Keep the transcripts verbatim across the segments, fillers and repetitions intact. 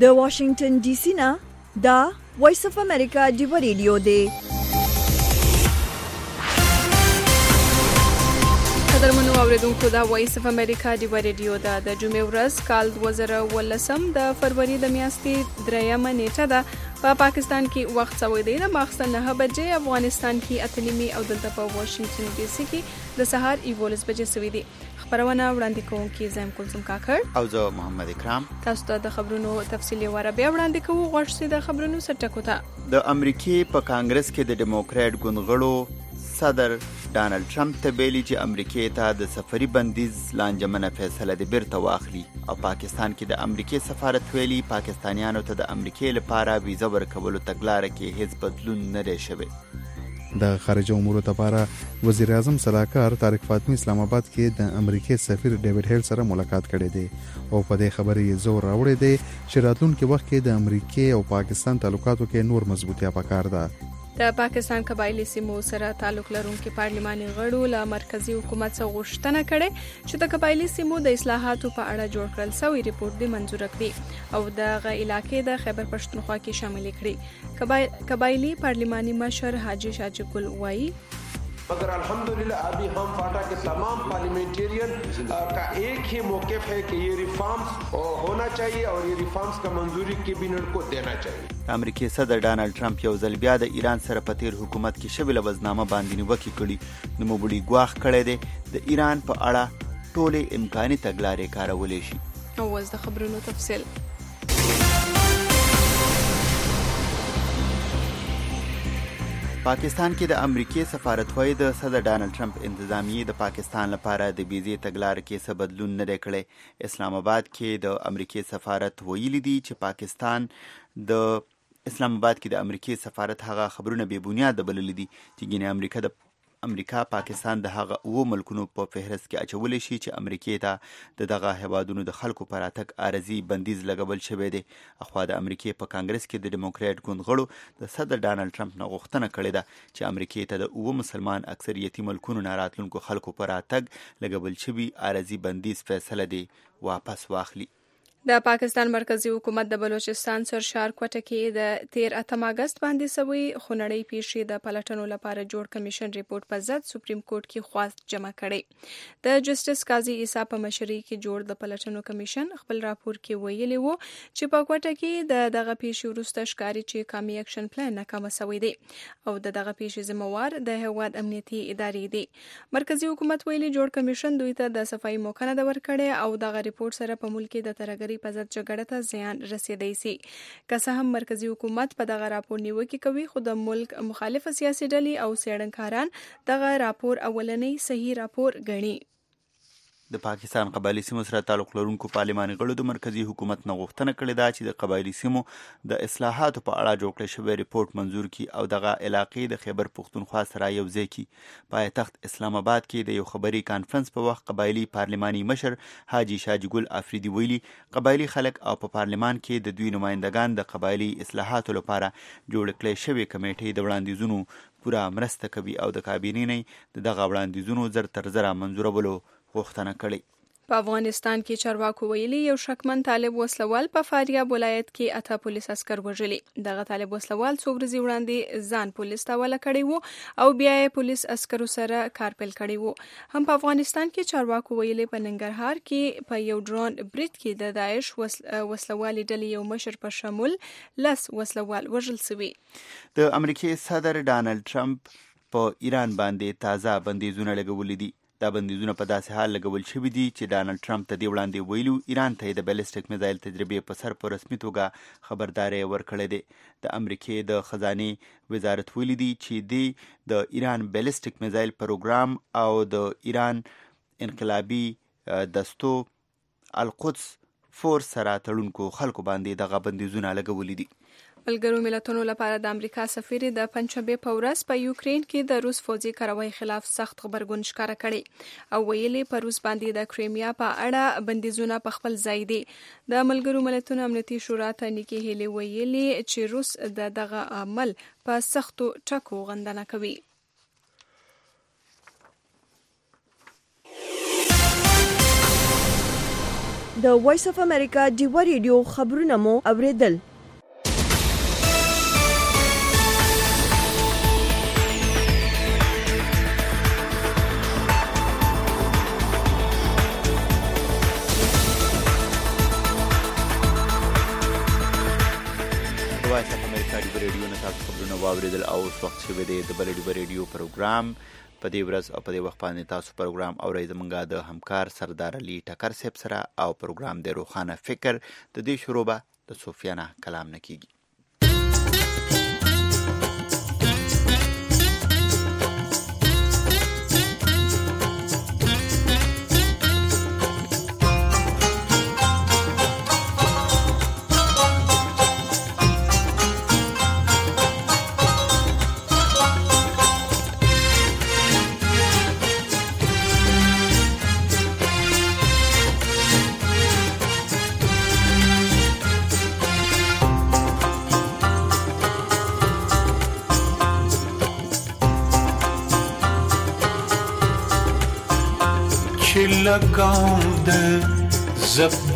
د واشنگټن ډي سي نه دا وایس اف امریکا ډیو ریډیو دی. قدرمنو اوریدونکو دا وایس اف امریکا ډیو ریډیو دا د جمعې ورځ کال دوه زره ولسم د فروری د میاشتې دریمه نیټه ده. په پاکستان کې وخت سوی دی د ماخستن نه بجې، افغانستان کې اته نیمې او دلته په واشنگټن ډي سي کې د سهار یولس بجې سوي دي. خبرونه وړاندې کوونکي زم کلثوم کاکړ او زه محمد اکرام. تاسو ته د خبرونو تفصیلي واره بیا وړاندې کوو. غوښ سي د خبرونو سرټکو ته. د امریکای په کانګرس کې د ډیموکرات ګوندغړو صدر ډانلډ ټرمپ ته ویلي چې امریکای ته د سفري بندیز لانجمنه فیصله د بیرته واخلي، او پاکستان کې د امریکای سفارت ویلي پاکستانیانو ته د امریکای لپاره ویزه ورکولو تګلاره کې هیڅ بدلون نه دی شوی. د خارجه امورو لپاره وزیر اعظم سلاکار طارق فاطمی اسلام آباد کې د امریکای سفیر ډیوډ هیل سره ملاقات کړی دی او په دې خبرې یې زور راوړی دی چې راتلونکي وخت کې د امریکای او پاکستان تعلقاتو کې نور مضبوطیا پکار ده. د پاکستان قبایلی سیمو سره تعلق لرونکي پارلماني غړو له مرکزی حکومت څخه غوښتنه کړې چې د قبایلی سیمو د اصلاحاتو په اړه جوړ کړل شوی ریپورت دی منظور کړي او دغه علاقې د خیبر پښتونخوا کې شامل کړي. قبایلی پارلماني مشر حاجی شاجی ګل وایي मगर अल्हम्दुलिल्लाह अभी हम फाटा के तमाम पार्लियामेंटेरियन का एक ही मौक़िफ़ है कि ये रिफॉर्म्स होना चाहिए और ये रिफॉर्म्स का मंजूरी कैबिनेट को देना चाहिए. امریکای صدر ډانلډ ټرمپ یو ځل بیا د ایران سره په تیر حکومت کې شوی لوزنامه باندې نیوکې کړي. نو مبړي ګواښ کړی دی د ایران په اړه ټولې امکاني تګلارې کارولې شي. او اوس د خبرونو تفصیل. پاکستان کې د امریکای سفارتوای د صدر ډانلډ ټرمپ انتظامیه د پاکستان لپاره د ویزې تګلارې کې څه بدلون نه دی کړی. اسلام آباد کې د امریکای سفارت ویلي دی چې پاکستان د اسلام آباد کې د امریکای سفارت هغه خبرونه بې بنیاده بللي دي چې ګینه امریکا د امریکا پاکستان د هغه اوه ملکونو په فهرست کې اچولی شي چې امریکای ته د دغه هیوادونو د خلکو پر اتک عارضي بندیز لګول شوی دی. اخوا د امریکای په کانګرس کې د ډیموکرات ګوندغړو د صدر ډانلډ ټرمپ نه غوښتنه کړې ده چې امریکای ته د اوه مسلمان اکثریتي ملکونو نه راتلونکو خلکو پر اتک لګول شوی عارضي بندیز فیصله دی واپس واخلي. د پاکستان مرکزی حکومت د بلوچستان سرشار کوټه کې د تیر اتم اگست باندې سوي خونړۍ پیښې د پلټنو لپاره جوړ کمیشن ریپورت په ضد سپریم کورټ کې خواست جمع کړي. د جسټس قاضي عیسی په مشرۍ کې جوړ د پلټنو کمیشن خپل راپور کې ویلي وو چې په کوټه کې د دغه پیښې وروسته ښکاري چې قومي اکشن پلان ناکام شوی دی او د دغه پیښې ذمہوار د هیواد امنیتي ادارې دي. مرکزی حکومت ویلي جوړ کمیشن دوی ته د صفائی موقع نه ورکړي او دغه ریپورت سره په ملک کې د ترګری په ضد جګړه ته زیان رسیدای شي. که څه هم مرکزی حکومت په دغه راپور نیوکه کوي، خو د ملک مخالف سیاسي ډلې او څېړنکاران دغه راپور اولنی صحیح راپور ګڼي. د پاکستان قبایلی سیمو سره تعلق لرونکو پارلماني غړو د مرکزی حکومت نه غوښتنه کړې ده چې د قبایلی سیمو د اصلاحاتو په اړه جوړ کړی شوی ریپورت منظور کړي او دغه علاقې د خیبر پښتونخوا سره یوځای کړي. پایتخت اسلام آباد کې د یو خبري کانفرنس په وخت قبایلی پارلماني مشر حاجی شاجی ګل افریدي ویلي قبایلی خلک او په پارلمان کې د دوی نمائندگان د قبایلی اصلاحاتو لپاره جوړ کړی شوی کمیټې د وړاندیزونو پوره مرسته کوي او د کابینې نه دغه وړاندیزونو زر تر زره منظورولو غوښتنه کړې. په افغانستان کې چارواکو ویلي یو شکمن طالب وسلوال په فاریاب ولایت کې اته پولیس عسکر وژلي. دغه طالب وسلوال څو ورځې وړاندې ځان پولیس ته حواله کړی وو او بیا یې پولیس عسکرو سره کار پیل کړی وو. هم په افغانستان کې چارواکو ویلي په ننګرهار کې په یو ډرون برید کې د داعش وسلوالي ډلې یو مشر په شمول لس وسلوال وژل شوي. د امریکای صدر ډانلډ ټرمپ په ایران باندې تازه بندیزونه لګولي دي. دا بندیزونه په داسې حال لګول شوي دي چې ډانلډ ټرمپ ته دې وړاندې ویلو ایران ته د بیلسټیک میزایل تجربې په سر په رسمي توګه خبرداری ورکړی دی. د امریکای د خزانې وزارت ویلي دی چې دی د ایران بیلسټیک میزایل پروګرام او د ایران انقلابي دستو القدس فورس سره تړونکو خلکو باندې دغه بندیزونه لګولي دي. ملګرو ملتونو لپاره د امریکا سفیر د پنځشنبه په ورځ په یوکرين کې د روس فوجي کاروای خلاف سخت خبرګون ښکاره کړي او ویلي په روس باندې د کریمیا په اړه بندیزونه په خپل ځای دي. د ملګرو ملتونو امنیتي شورا ته نیکی هیلی ویلي چې روس د دغه عمل په سختو ټکو غندنه کوي. د وایس اف امریکا ډیوا ریډیو خبرونه مو اوریدل. وایس اف امریکا ډیوا ریډیو نه تاسو خبرونه واوریدل او اوس وخت شوی دی د بل ډیوا ریډیو پروګرام په دې ورځ او په دې وخت باندې تاسو پروګرام اورئ زمونږ د همکار سردار علي ټکر صاحب سره او پروګرام د روخانه فکر د دې شروع به د صوفیانه کلام نه کیږي. लगाऊं दे ज़ब्द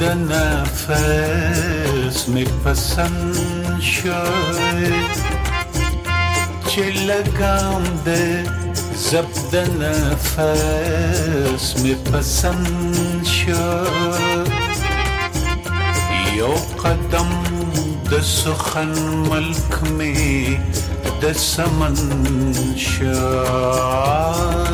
नफ़स में पसंद शोए चे लगाऊं दे ज़ब्द नफ़स में पसंद शोए यो कदम द सुखन मल्क में द समन शोए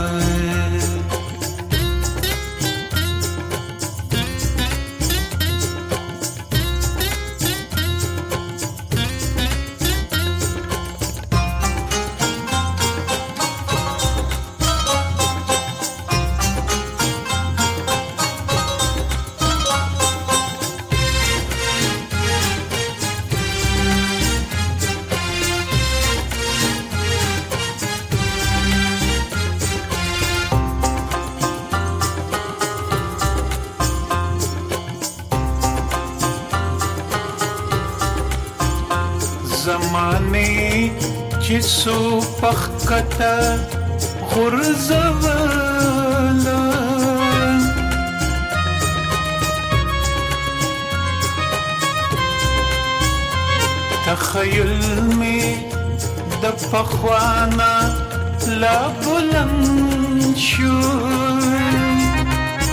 जिसो पखता गुरज़वाला तख़य्युल में द पखवाना ला बुलंद शुर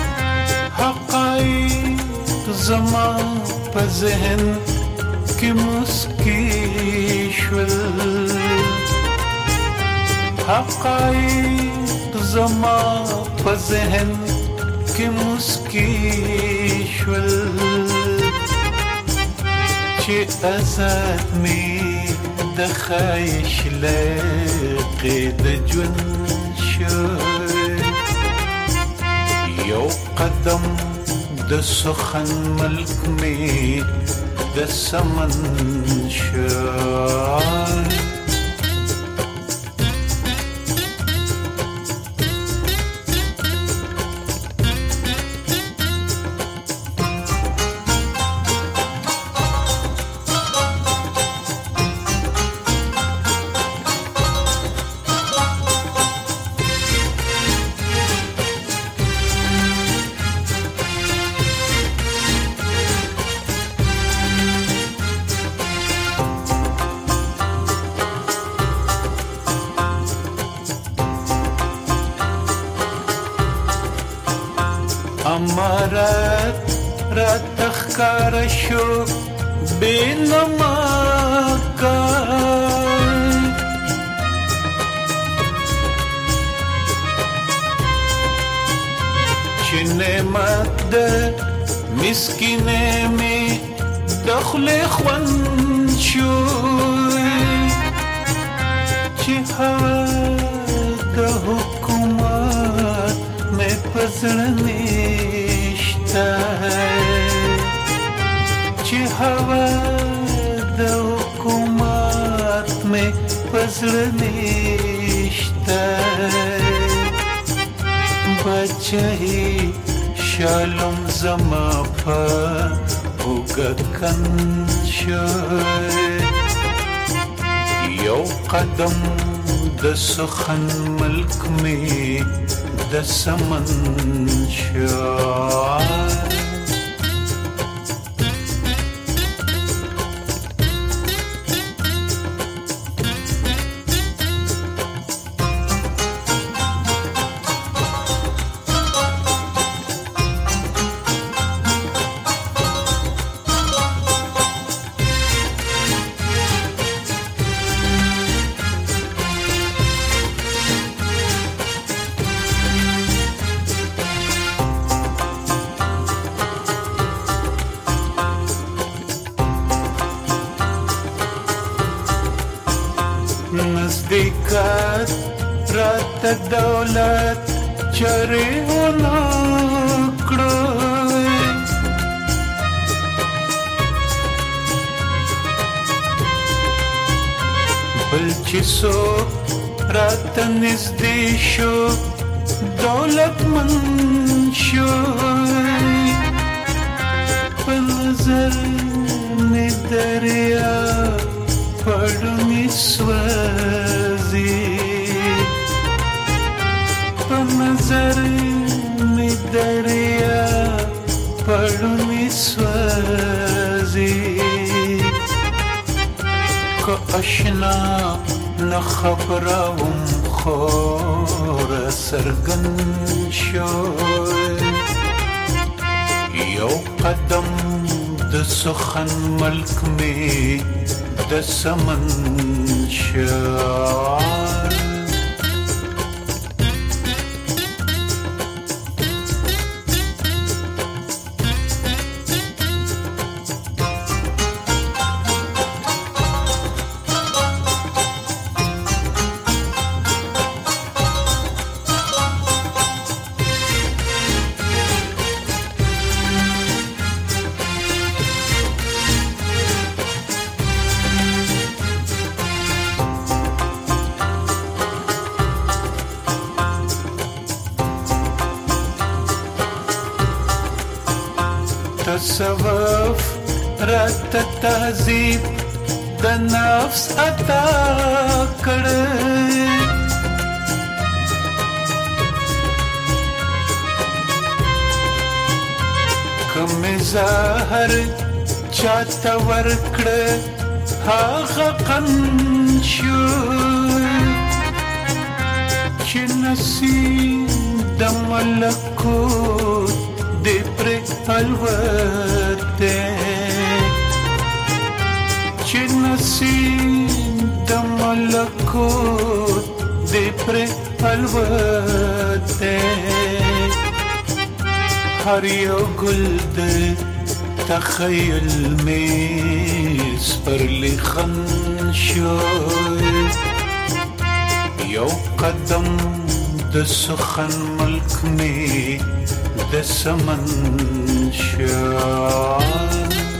हक़ाइक़ ज़मा प ज़हन की मुस्किशुल हक़ाइक़ ज़मा प ज़हन की मुस्किशुल चे अज़ाद में द ख़ाइश लक़े द जुन शुर यो कदम द सुखन मल्क में द समन शुर अमरत रतख़कार शो बेनमा का चिने मद मिस्किने में दखले ख्वन शो चिहा द हुकूमत में पसरने चे हवा द हुकूमत में पसरनिश्ता बचाई शालम ज़मा पा होगा कंशोए यो कदम द सुखन मल्क में द समन शोए راته دولت چرې ونه کړی بل چې څوک راته نږدې شو دولتمند شو په نظر مې دریا پړونی سوځي په نظر مې دریا پړونی سوځي که اشنا نه خبروم خور سرګن شو یو قدم د سخن ملک می د سمن شار تصوف رات تهذیب د نفس عطا کړی کوم زهر چاته ورکړه هغه قن شو چې نصیب د ملکوت دې پر الوته چې نصیب د ملکوت دې پر الوته هر یو ګل د تخیل مې پر لخن شو یو قدم د سخن ملک مې د سمن شار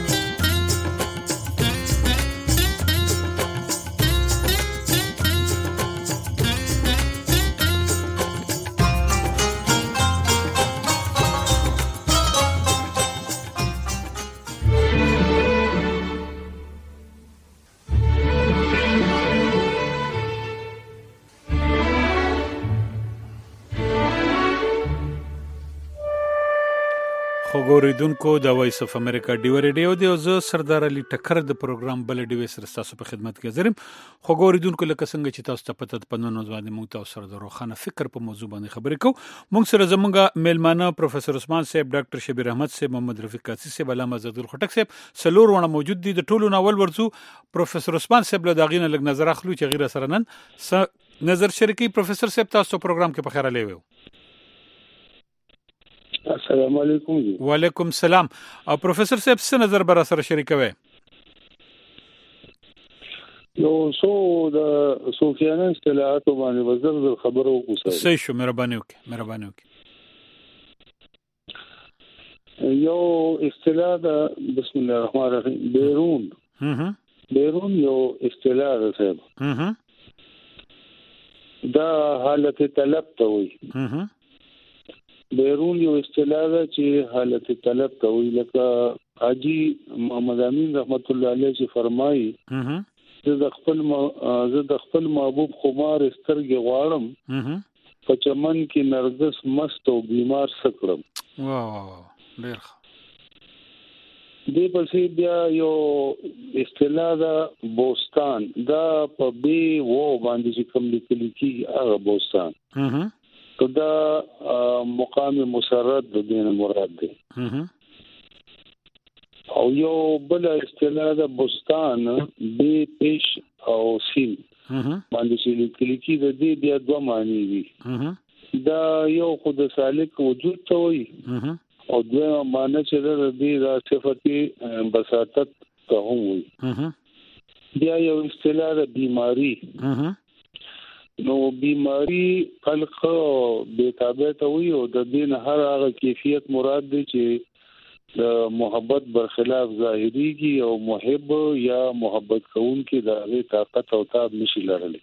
خوګوریدونکو د وایس اف امریکا ډیو ریډیو دی او زه سردار علي ټکر د پروګرام بل ډیو سره تاسو په خدمت کې حاضرم. خوګوریدونکو لکه څنګه چې تاسو ته پته د پنځه ځواني موږ تاسو سره د روخانه فکر په موضوع باندې خبرې کوو. موږ سره زمونږ میلمانه پروفیسور عثمان صاحب، ډاکټر شبیر احمد صاحب، محمد رفیق قاصي صاحب، علامه عزت الخټک صاحب سلور ونه موجود دي. د ټولو ناول ورڅو پروفیسور عثمان صاحب له داغینه لګ نظر اخلو چې غیر سره نن نظر شریکي. پروفیسور صاحب تاسو پروګرام کې په خیر لوي. السلام علیکم. وعلیکم السلام. او پروفیسور صاحب څه نظر بر سره شریکوي؟ نو سو د صوفیانه اصطلاحات باندې وزر خبرو کوسه. صحیح شو، مهرباني وکړئ مهرباني وکړئ. یو اصطلاح د بسم الله الرحمن الرحیم بیرون هم بیرون یو اصطلاح ده صاحب. هم دا حالت طلب ته وایي. هم بیرون یو اصطلاح ده چې حالت طلب ته وایي. لکه حاجی محمد امین رحمت الله علیه چې فرمایي هم زه د خپل زه د خپل محبوب خمار سترګې غواړم په چمن کې نرګس مست او بیمار سکړم. واه واه ډیر ښه. دې پسې بیا یو اصطلاح ده بوستان. دا په بي وو باندې چې کوم لیکل کیږي هغه بوستان. هم دا مقام مسرد د دین مراد دی. هم او یو بل اصطلاح ده بوستان بي پیش او سین باندې چې لیکل کیږي د دې بیا دوه معنی دي. دا یو خود سالک وجود ته وایي او دوه معنی چې د دې د صفتی بساطت ته هم وایي. بیا یو اصطلاح ده بیماری. نو بیماری خلق بیتابه ته وي او د دین هر هغه کیفیت مراد دی چې د محبت برخلاف ظاهريږي او محب یا محبت کوونکی د هغه طاقت او تاب نشي لرلی.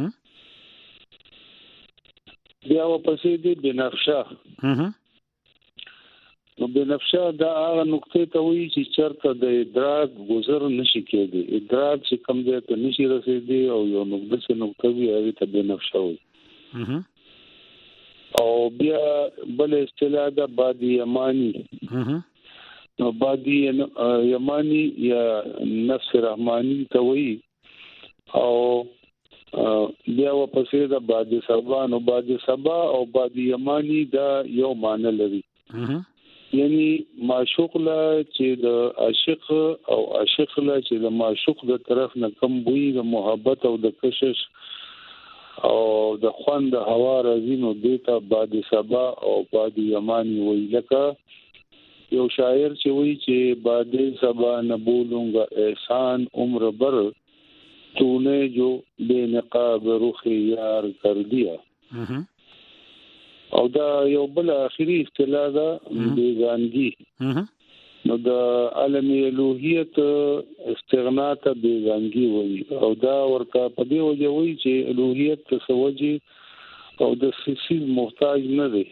بیا ورپسې دی بنفشه. نو بنفشه دا هغه نقطه ته وایي چې چرته د ادراک گذر نشي کېدی. ادراک چې کوم دی ته نشي رسیدي او یو نقطه څخه نقطه وي هغه ته بنفشه وایي. او بیا بل اصطلاح ده بادي یمانی. نو بادي یمانی یا نفس رحمانی ته وایي. او بیا ورپسې دا بادي سبا. نو بادي سبا او بادي یمانی دا یو معنی لري. یعنی معشوق لا چې د عاشق او عاشق لا چې د معشوق د طرف نه کم بوي د محبت او د کشش او د خوند هوا راځي نو دیتا بادي سبا او بادي یمانی وایي. لکه یو شاعر چې وایي چې بادي سبا نه بولونگا احسان عمر بر तूने जो बेनकाब रुख यार कर दिया. او دا یو بل اخیری اصطلاح ده بیگانگی. نو د عالم الوهیت استغنا ته بیگانگی وایي او دا ورته په دې وجه وایي چې الوهیت تسوجي او د سیسی محتاج نه دی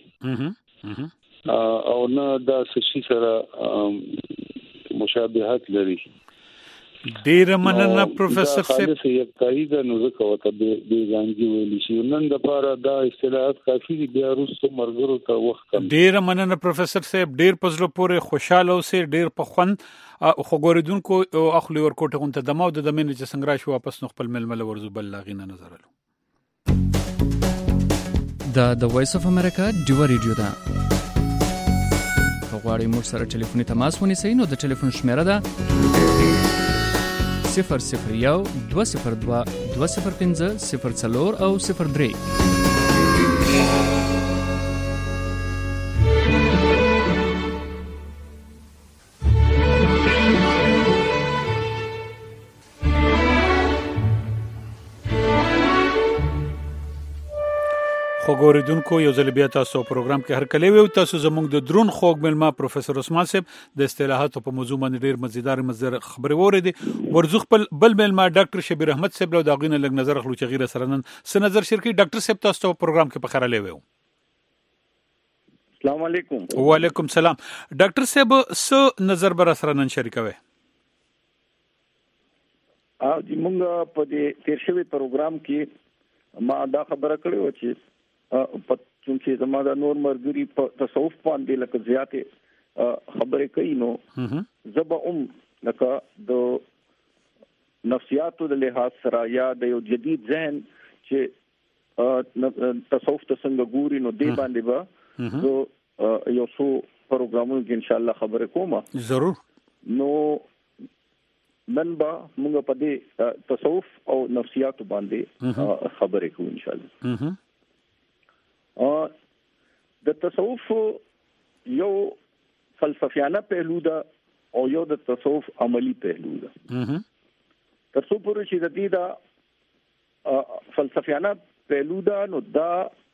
او نه دا سشي سره مشابهت لري. ډیر مننه پروفیسور صاحب. دا یو تایید نو زکه وته بیگانگی ویل شي نن د پاره دا اصطلاحات کافي دي بیا وروسته مرګرو ته وخت کم. ډیر مننه پروفیسور صاحب. ډیر پزلو پورې خوشاله اوسئ. ډیر په خوند خو ګوریدونکو اخلي ورکوټه غونته دمو د دمنه چې څنګه راشي واپس نو خپل ململ ورزو بل لاغینه نظر له. دا د وایس اف امریکا ډیو ریډیو ده. غواړئ موږ سره ټلیفوني تماس ونیسئ نو د ټلیفون شمیره ده صفر صفر یو دوه صفر دوه دوه صفر پنځه صفر څلور او صفر درې. خو ګوریدونکو یو ځل بیا تاسو پروګرام کې هر کله وي تاسو زموږ د درون خوګ ملما پروفیسور عثمان صاحب د اصطلاحاتو په موضوع باندې ډیر مزیدار مزر خبري وریدي. ورزخ خپل بل ملما ډاکټر شبیر احمد صاحب له داغینه لګ نظر خلو چې غیره سره نن س نظر شرکي ډاکټر صاحب تاسو په پروګرام کې په خره لوي. السلام علیکم. وعلیکم السلام. ډاکټر صاحب س نظر بر سره نن شریکوي. ا د موږ په دې تیر شوی پروګرام کې ما دا خبره کړې و چې په چې زموږ نور مرګري په تصوف باندې لکه زیاته خبرې کوي نو زبا ام لکه د نفسیاتو د لحاظ سره یا د یو جدید ذهن چې تصوف ته څنګه ګوري نو دی باندې به زه یو څو پروګرامونو کې ان شاء الله خبرې کوم. ضرور. نو نن به موږ په دې تصوف او نفسیاتو باندې خبرې کوو ان شاء الله. د تصوف یو فلسفیانه پهلو ده او یو د تصوف عملی پهلو ده. تر څو پورې چې د دې دا فلسفیانه پهلو ده نو دا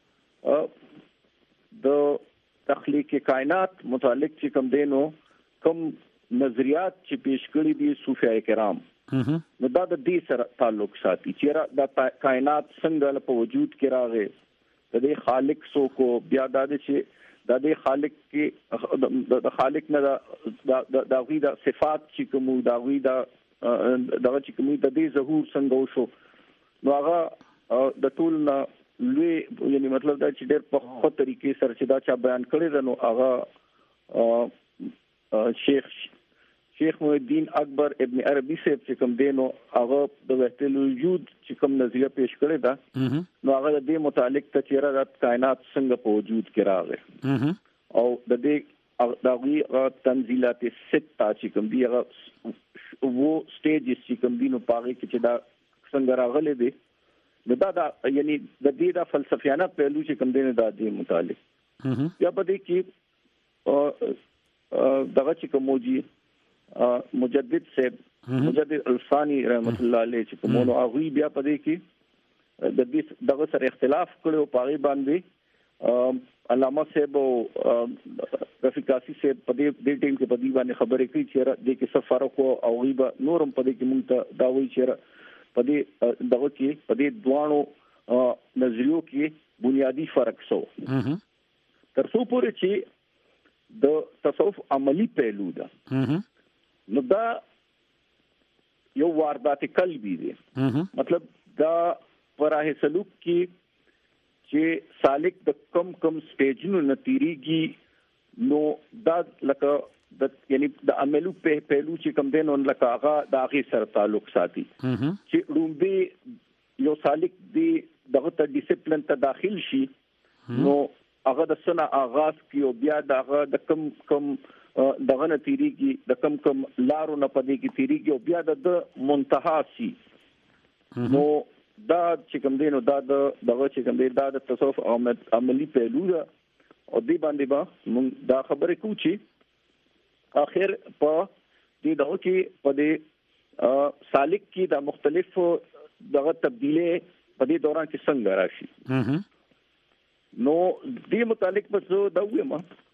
د تخلیق کائنات متعلق چې کوم دینو کوم نظریات چې پیش کړي دي صوفیای کرام نو دا د دې سره تعلق ساتي چې دا کائنات څنګه په وجود کې راغی د دې خالق سو کو بیا د دې د دې خالق کې د خالق نه د د غوی د صفات چې کوم د غوی د دغه چې کوم د دې ظهور څنګه وشو نو هغه د ټول نه لوی یعنی مطلب دا چې ډېر په خو طریقې سره چې دا چا بیان کړی دی نو هغه شیخ شیخ محی الدین اکبر ابن عربی صاحب چې کوم دینو هغه د وحدت الوجود چې کوم نظریه پیش کړی دا نو هغه د دې متعلق ته چې را کائنات څنګه په وجود کې راغی او د دې دغه تنزیلات سته چې کوم دی هغه وو سټیجز چې کوم دی نو پاره کې چې دا څنګه راغلي دي نو دا دا یعنی د دې د فلسفیانه پهلو چې کوم دی نه د دې متعلق یا په دې کې دغه چې کوموجي مجدد صاحب مجدد الفانی رحمت الله علیه چې کومو هغه بیا پدې کې د دې دغه سره اختلاف کړو پاغي باندې علامه صاحب او رفیقاسی صاحب په دې د ټیم کې په دې باندې خبرې کوي چې د کې سفر او غیبه نورم په دې کې مونږ ته دا وایي چې په دې دغه کې په دې دوانو نظریو کې بنیادی فرق سو تر څو پورې چې د تصوف عملی پهلو ده نو دا یو واردات قلبی دی مطلب دا پراه سلوک کې چې سالک د کم کم سټیجونو نتیریږي نو دا لکه د یعنی د عملو په پهلو چې کم دین اون لکه هغه د هغه سره تعلق ساتي چې رومبي یو سالک دی دغه ته ډیسپلین ته داخل شي نو هغه د سنا آغاز کیو بیا دغه د کم کم دغه نتیریږي د کم کم لارو نه پدې کې تیریږي او بیا د منتها سي نو دا چې کوم دینو دا د دغه چې کوم دی دا د تصوف عملی پهلو ده او دی باندې با موږ دا خبره کوو چې اخر په دې دغه کې په دې سالک کې د مختلف دغه تبدیلی په دې دوران کې څنګه راشي نو دې متعلق بس دا وایم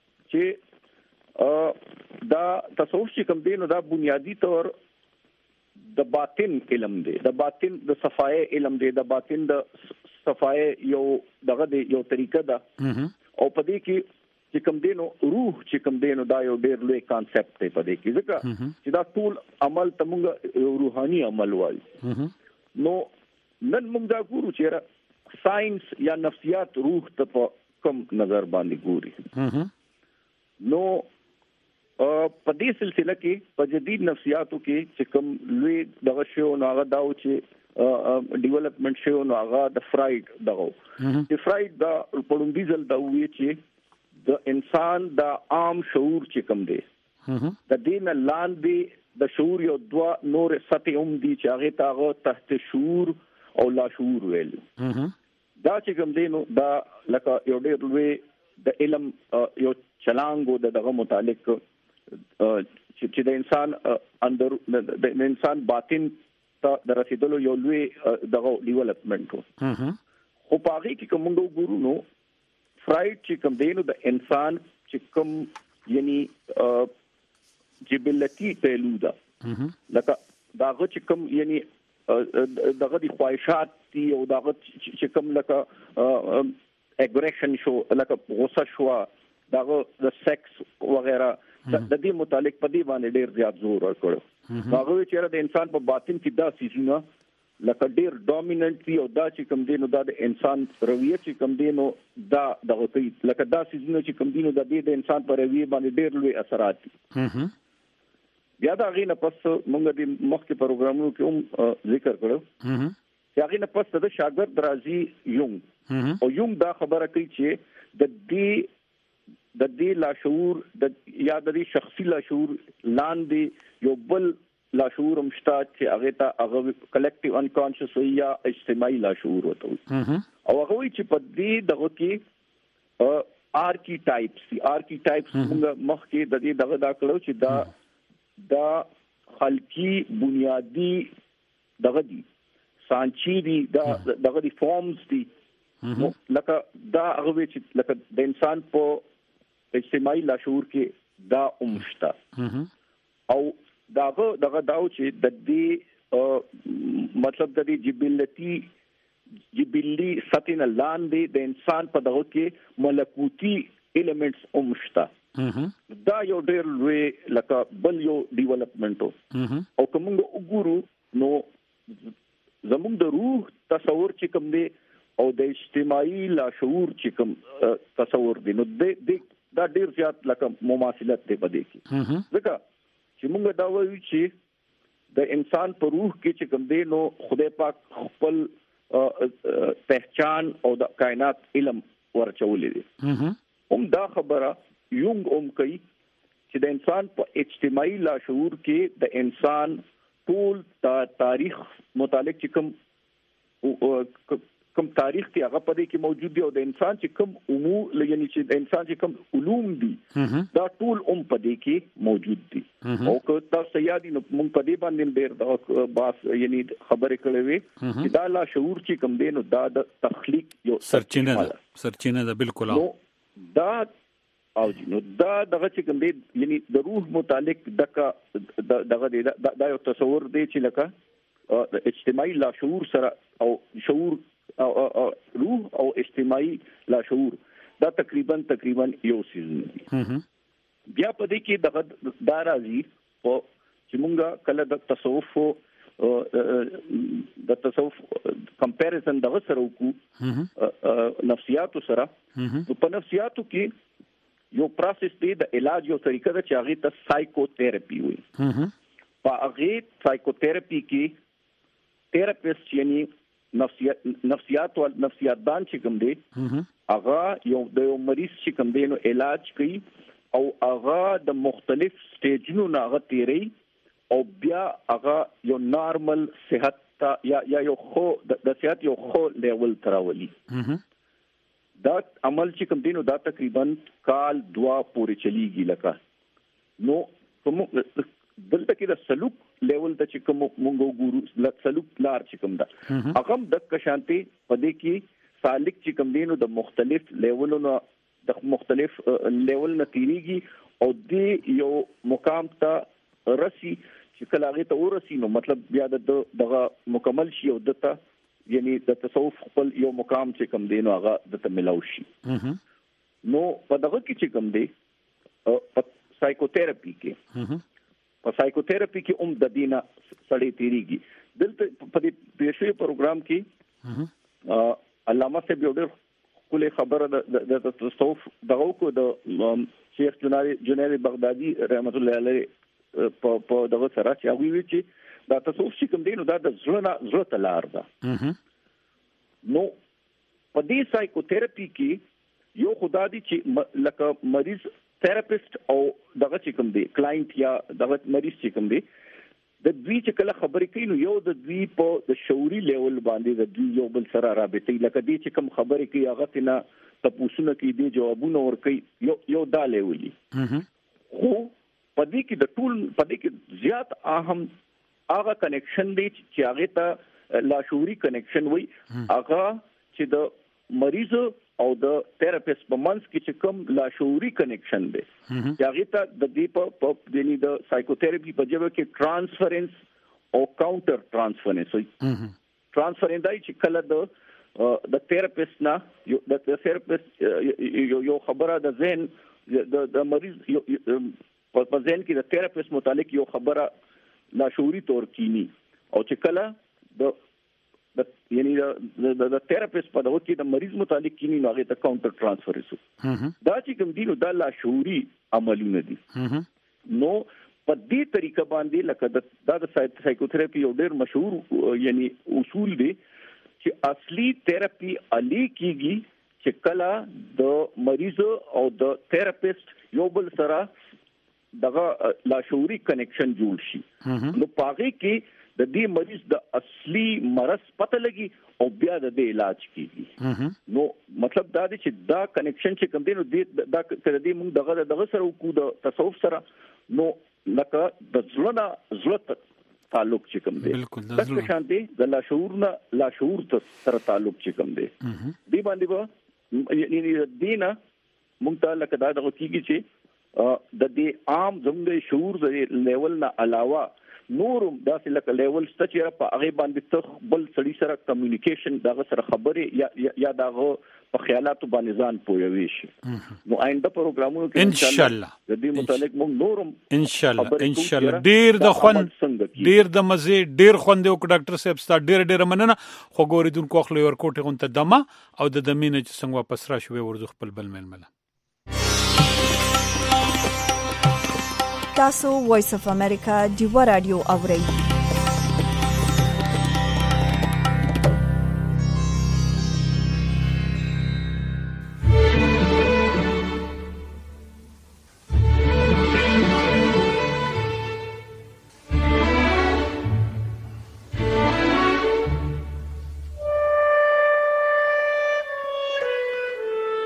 چې دا تصوف چې کوم دی نو دا بنیادی طور د باطن علم دی د باطن د صفای علم دی د باطن د صفای یو دغه دی یو طریقه ده او په دې کې چې کوم دی نو روح چې کوم دی نو دا یو ډېر لوی کانسپټ دی په دې کې ځکه چې دا ټول عمل تمونګه روحاني عمل وایي نو نن موږ دا ګورو چې ساينس یا نفسیات روح ته په کوم نظر باندې ګوري نو په دې سلسله کې په جدید نفسیاتو کې چې کوم لوی دغه شو نو هغه داو چې ډیولپمنٹ شو نو هغه د فرایډ دغه چې فرایډ دا پړوندی ځل دا وی چې د انسان د عام شعور چې کوم دی د دین لاندې د شعور یو دوا نور سطح هم دي چې هغه تاغه تحت شعور او لا شعور ویل دا چې کوم دی نو دا لکه یو ډېر لوی د علم یو چلانګو د دغه متعلق چې د انسان اندر د انسان باطن ته د رسیدلو یو لوی دغه ډیولپمنٹ خو په هغه کې کوم ګورو نو فرایډ چې کوم دی نو د انسان چې کوم یعنی جبلتی پهلو ده لکه داغه چې کوم یعنی دغه د خواهشات دي او دغه چې کوم لکه اګریشن شو لکه غوسه شو دغه د سیکس وغیرہ د دې متعلق په دې باندې ډېر زیات زور ورکړو هغه چې د انسان په باطن کې دا سيزونه لکه ډېر ډومیننٹ دي او دا چې کوم دی نو دا د انسان رویه چې کوم دی نو دا دغه کوي لکه دا سيزونه چې کوم دی نو د دې د انسان په رویه باندې ډېر لوی اثرات دي بیا دا غي نه پس موږ د مخکې پروګرامونو کې هم ذکر کړو چې هغه نه پس د شاګرد درازي یونګ او یونګ دا خبره کوي چې د دې د دې لاشعور د یا د دې شخصي لاشعور لاندې یو بل لاشعور مشتا چې هغه ته هغه کلیکټیو انکانشس یا اجتماعي لاشعور وته او هغه چې په دې دغه کې آرکیټایپس دي آرکیټایپس موږ مخکې د دې دغه دا کړو چې دا دا خلقي بنیادی دغه دي سانچي دي دا دغه دي فارمز دي لکه دا هغه چې لکه د انسان په اجتماعي لاشعور کې دا اومشتا او داغه دغه داو چې د دې مطلب د دې جبلتی جبلی سطح لاندې د انسان په دغه کې ملکوتی ایلیمنټس اومشتا دا یو ډېر لوی لکه بل یو ډیولپمنټ او کوم وګورو نو زموږ د روح تصور چې کوم دی او د اجتماعي لاشعور چې کوم تصور دی نو د دا ډیر زیات لکه مماثلت دی په دې کې ځکه چې موږ دا وایو چې د انسان په روح کې چې کوم دی نو خدای پاک خپل پہچان او د کائنات علم ورچولې دي هم دا خبره یونګ هم کوي چې د انسان په اجتماعي لاشعور کې د انسان ټول تاریخ متعلق چې کوم کوم تاریخ کې هغه پدې کې موجود دی او د انسان چې کوم امور یعنی چې د انسان چې کوم علوم دي دا ټول هم پدې کې موجود دي او که تاسو یاد نو موږ پدې باندې ډېر د باس یعنی خبرې کړې وي چې دا لا شعور چې کوم دی نو دا د تخلیق یو سرچینه ده سرچینه ده بالکل نو دا او نو دا دغه چې کوم دی یعنی د روح متعلق دغه دغه دا یو تصور دی چې لکه اجتماعي لا شعور سره او شعور او روح او اجتماعي لا شعور دا تقریبا تقریبا یو سیز دی بیا په دې کې دغه دا راځي او چې مونږه کله د تصوف د تصوف کمپیریزن دغه سره وکړو نفسیات سره نو په نفسیاتو کې یو پروسس دی د علاج یو طریقه ده چې هغه ته سایکوتراپي وایي په هغه سایکوتراپي کې تھراپیسټ یعنی نفسیات نفسیات او نفسیات دان چې کوم دی هغه یو د یو مریض چې کوم دی نو علاج کوي او هغه د مختلف سټیجونو نه هغه تیری او بیا هغه یو نارمل صحت تا یا یا یو خو د صحت یو خو لیول تراولي دا عمل چې کوم دی نو دا تقریبا کال دوا پورې چلیږي لکه نو کوم دلته کې د سلوک لیول ته چې کوم مونږ ګورو سلوک لار چې کوم دا هغه د کشانتي پدې کې سالک چې کوم دینو د مختلف لیولونو د مختلف لیول نتیریږي او د یو مقام ته رسی چې کله هغه ته ورسی نو مطلب بیا دغه مکمل شي او دته یعنی د تصوف خپل یو مقام چې کوم دینو هغه دته ملاو شي نو په دغه کې چې کوم دی په سایکوتراپي کې په سایکوتراپي کې هم د دینه سړی تیریږي دلته په دې پیښې پروګرام کې علامه صاحب یو ډېر کله خبره د تصوف دغه کو د شیخ جنید بغدادي رحمت الله علیه په دغه سره چې هغه وی چې دا تصوف چې کوم دی نو دا د ځړنا زړه تلار ده نو په دې سایکوتراپي کې یو خدا دي چې لکه مریض تھراپیسټ او دغه چې کوم دی کلاینټ یا دغه مریض چې کوم دی د دوی چې کله خبرې کوي نو یو د دوی په د شعوري لیول باندې د دوی یو بل سره رابطه لکه دې چې کوم خبرې کوي هغه تنه تاسو کې دي جوابونه ورکوي یو یو دا لیولي خو په دې کې د ټول په دې کې زیات اهم هغه کنیکشن دی چې هغه ته لا شعوري کنیکشن وي هغه چې د مریض او د تھراپیسټ په منځ کې چې کوم لا شعوري کنیکشن دی چې هغه ته د دې په د د سایکوتراپي په جواب کې ترانسفرنس او کاونټر ترانسفرنس وي ترانسفرنس دی چې کله د د تھراپیسټ نه یو د تھراپیسټ یو خبره د ذهن د د مریض په ذهن کې د تھراپیسټ متعلق یو خبره لا شعوري تور کینی او چې کله د د یعنی د د تھراپیسټ په دغه کې د مریض متعلق کینی نو هغه ته کاونټر ترانسفر وسو دا چې کوم دی نو د لا شعوري عملونه دي نو په دې طریقه باندې لکه د سایکوتراپي یو ډېر مشهور یعنی اصول دی چې اصلي تھراپي علي کیږي چې کله د مریض او د تھراپیسټ یو بل سره دغه لا شعوري کنیکشن جوړ شي نو پاغه کې د دې مریض د اصلي مرض پته لګي او بیا د دې علاج کیږي نو مطلب دا دی چې دا کنیکشن چې کوم دی نو دا کړه دې موږ دغه دغه سره وکړو د تصوف سره نو لکه د ځلنا زړه تعلق چې کوم دی د شانتي د لا شعور نه لا شعور سره تعلق چې کوم دی دی باندې به یعنی دینه موږ ته لکه دا دغه کیږي چې د دې عام زموږ شعور د لیول نه علاوه نورم داسې لکه لیول ست چې په هغه باندې ته بل سړي سره کمیونیکیشن دغه سره خبرې یا یا دغه په خیالاتو باندې ځان پوهوي شي نو آینده پروګرامونو کې ان شاء الله د دې متعلق موږ نورم ان شاء الله ان شاء الله ډیر د خوند ډیر د مزه ډیر خوند او ډاکټر صاحب ستاسو ډیر ډیر مننه خو ګوریدونکو خپل ورکوټه غونته دمه او د دمینه چې څنګه واپس را شوې ورزخ خپل بل ململه تاسو وایس اف امریکا دیو رادیو اورئ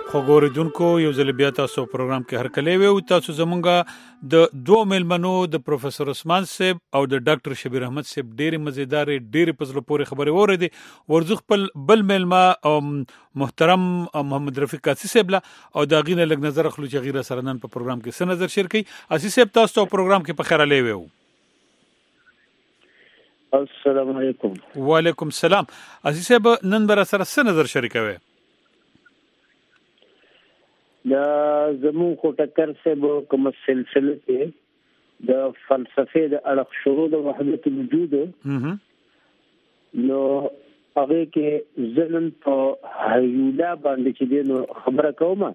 خو ګوریدونکو یو ځل بیا تاسو پروګرام کې هرکلی وي او تاسو زمونږ د دوه میلمنو د پروفیسور عثمان صاحب او د ډاکټر شبیر احمد صاحب ډېرې مزیدارې ډېرې په زړه پورې خبرې واورېدې. ورځو خپل بل میلمه او محترم محمد رفیق قاصي صاحب له او د هغې نه لږ نظر اخلو چې هغې را سره نن په پروګرام کې څه نظر شیر کوي. قاصي صاحب تاسو ته پروګرام کې په خیر علی وي. السلام علیکم. وعلیکم السلام. قاصي صاحب نن به را سره څه نظر شریکوي؟ دا زمون خو ټکر صاحب کوم سلسله کې د فلسفې د اړخ شروع د وحدت الوجود نو هغه کې ځنن په حیولا باندې چې دینو خبره کومه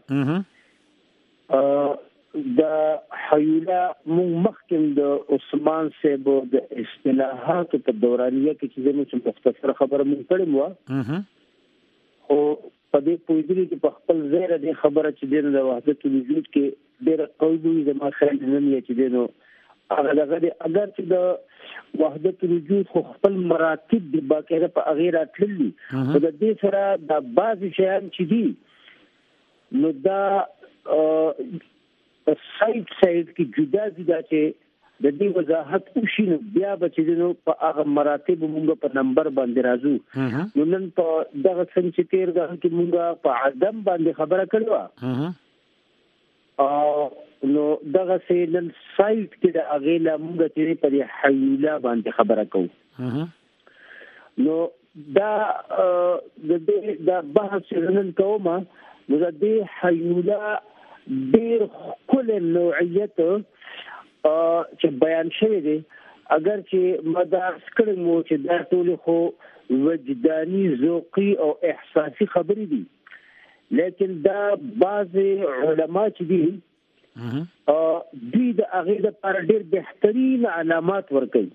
د حیولا مون مخکم د عثمان صاحب د اصطلاحات په دورانیه کې چې زموږ مختصر خبره مون کړم و خو په دې پوهېدلې چې په خپل ځای د خبره چې دی د وحدت الوجود کې ډېره قوي وي زما خیال نن یې چې دی نو هغه دغه دی اگر چې د وحدت الوجود خو خپل مراتب دي باقاعده په هغې راتللي خو د دې سره دا بعضې شیان چې دي نو دا سایډ سایډ کې جدا جدا چې د دې وضاحت وشي نو بیا به چې نو په هغه مراتب مونږ په نمبر باندې راځو. نو نن په دغه څنګه چې تېرګاه کې مونږ په عدم باندې خبره کړې وه او نو دغه څه نن سایټ کې د هغې له مونږ چې په دې حیولا باندې خبره کوو. نو دا د دې دا بحث چې نن کومه نو د دې حیولا ډېر ښکلی نوعیت چې بیان شوی دی اگر چې مدارس کړی مو چې دا ټول خو وجداني ذوقي او احساسي خبرې دي لیکن دا بعض علما چې دي دوی د هغې دپاره ډېر بهترین علامات ورکوي.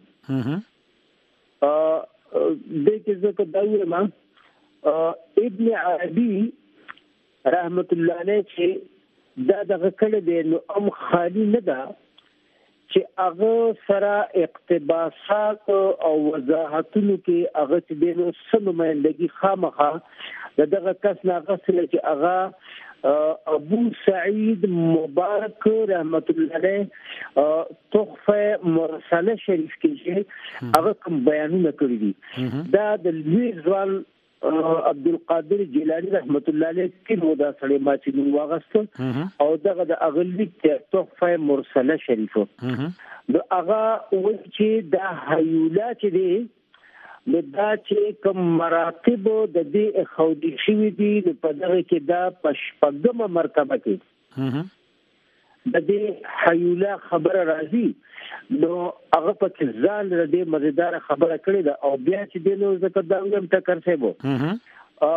دې کې زه که دا ووایم ابن عربي رحمت الله علیه چې دا دغه کړی دی نو هم خالي نه ده چې هغه سره اقتباسات او وضاحتونو کې هغه چې دی نو څه نمایندګي خامخا د دغه کس نه اخیستلی چې هغه ابو سعید مبارک رحمت الله علیه تحفه مرسله شریف کې چې هغه کوم بیانونه کړي دي دا د لوی ځوان عبدالقادر جیلانی رحمت الله علیه کې دا سړی ما چې نوم واغسته او دغه د هغه لیک تحفه مرسله شریفه د هغه وایي چې دا حیولا چې دی نو دا چې کوم مراتب د دې ایښودل شوي دي نو په دغه کې دا په شپږمه مرتبه کې د دې حیولا خبره راځي نو هغه په کې ځان د دې مزیدار خبره کړې ده او بیا چې دی نو ځکه دا هم ټکر صاحب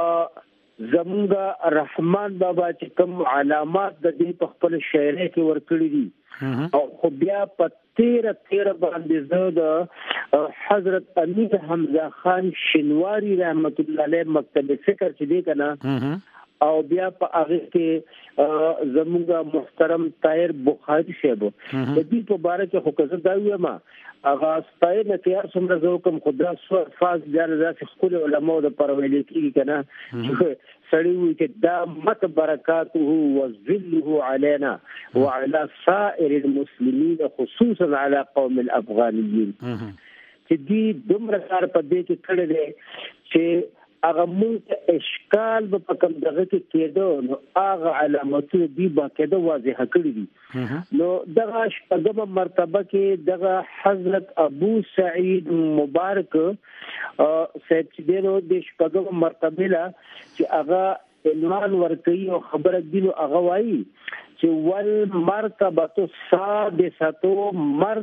زمونږ رحمان بابا چې کوم علامات د دې په خپل شاعرۍ کې ورکړي دي او خو بیا په تیره تیره باندې زه د حضرت امیر حمزه خان شنواری رحمت الله علیه مکتب فکر چې دی که نه او بیا په هغه کې زموږ محترم طاهر بخاري صاحب د دې په باره کې خو که زه دا ووایم هغه ستاینه کې هر څومره زه وکړم خو دا څو الفاظ بیا داسې ښکلي علماو دپاره ویلی کېږي که نه چې سړي وایي چې دا مت برکاته وظله علینا وعلى سائر المسلمین خصوصا على قوم الافغانیین چې دې دومره کار په دې کې کړی دی چې هغه مونږ ته اشکال به په کوم دغه کې کېده نو هغه علامتونه دي باقاعده واضحه کړي دي. نو دغه شپږمه مرتبه کې دغه حضرت ابو سعید مبارک صاحب چې دی نو د شپږمه مرتبه له چې هغه عنوان ورکوي او خبره دي نو هغه وایي چې والمرتبه السادسه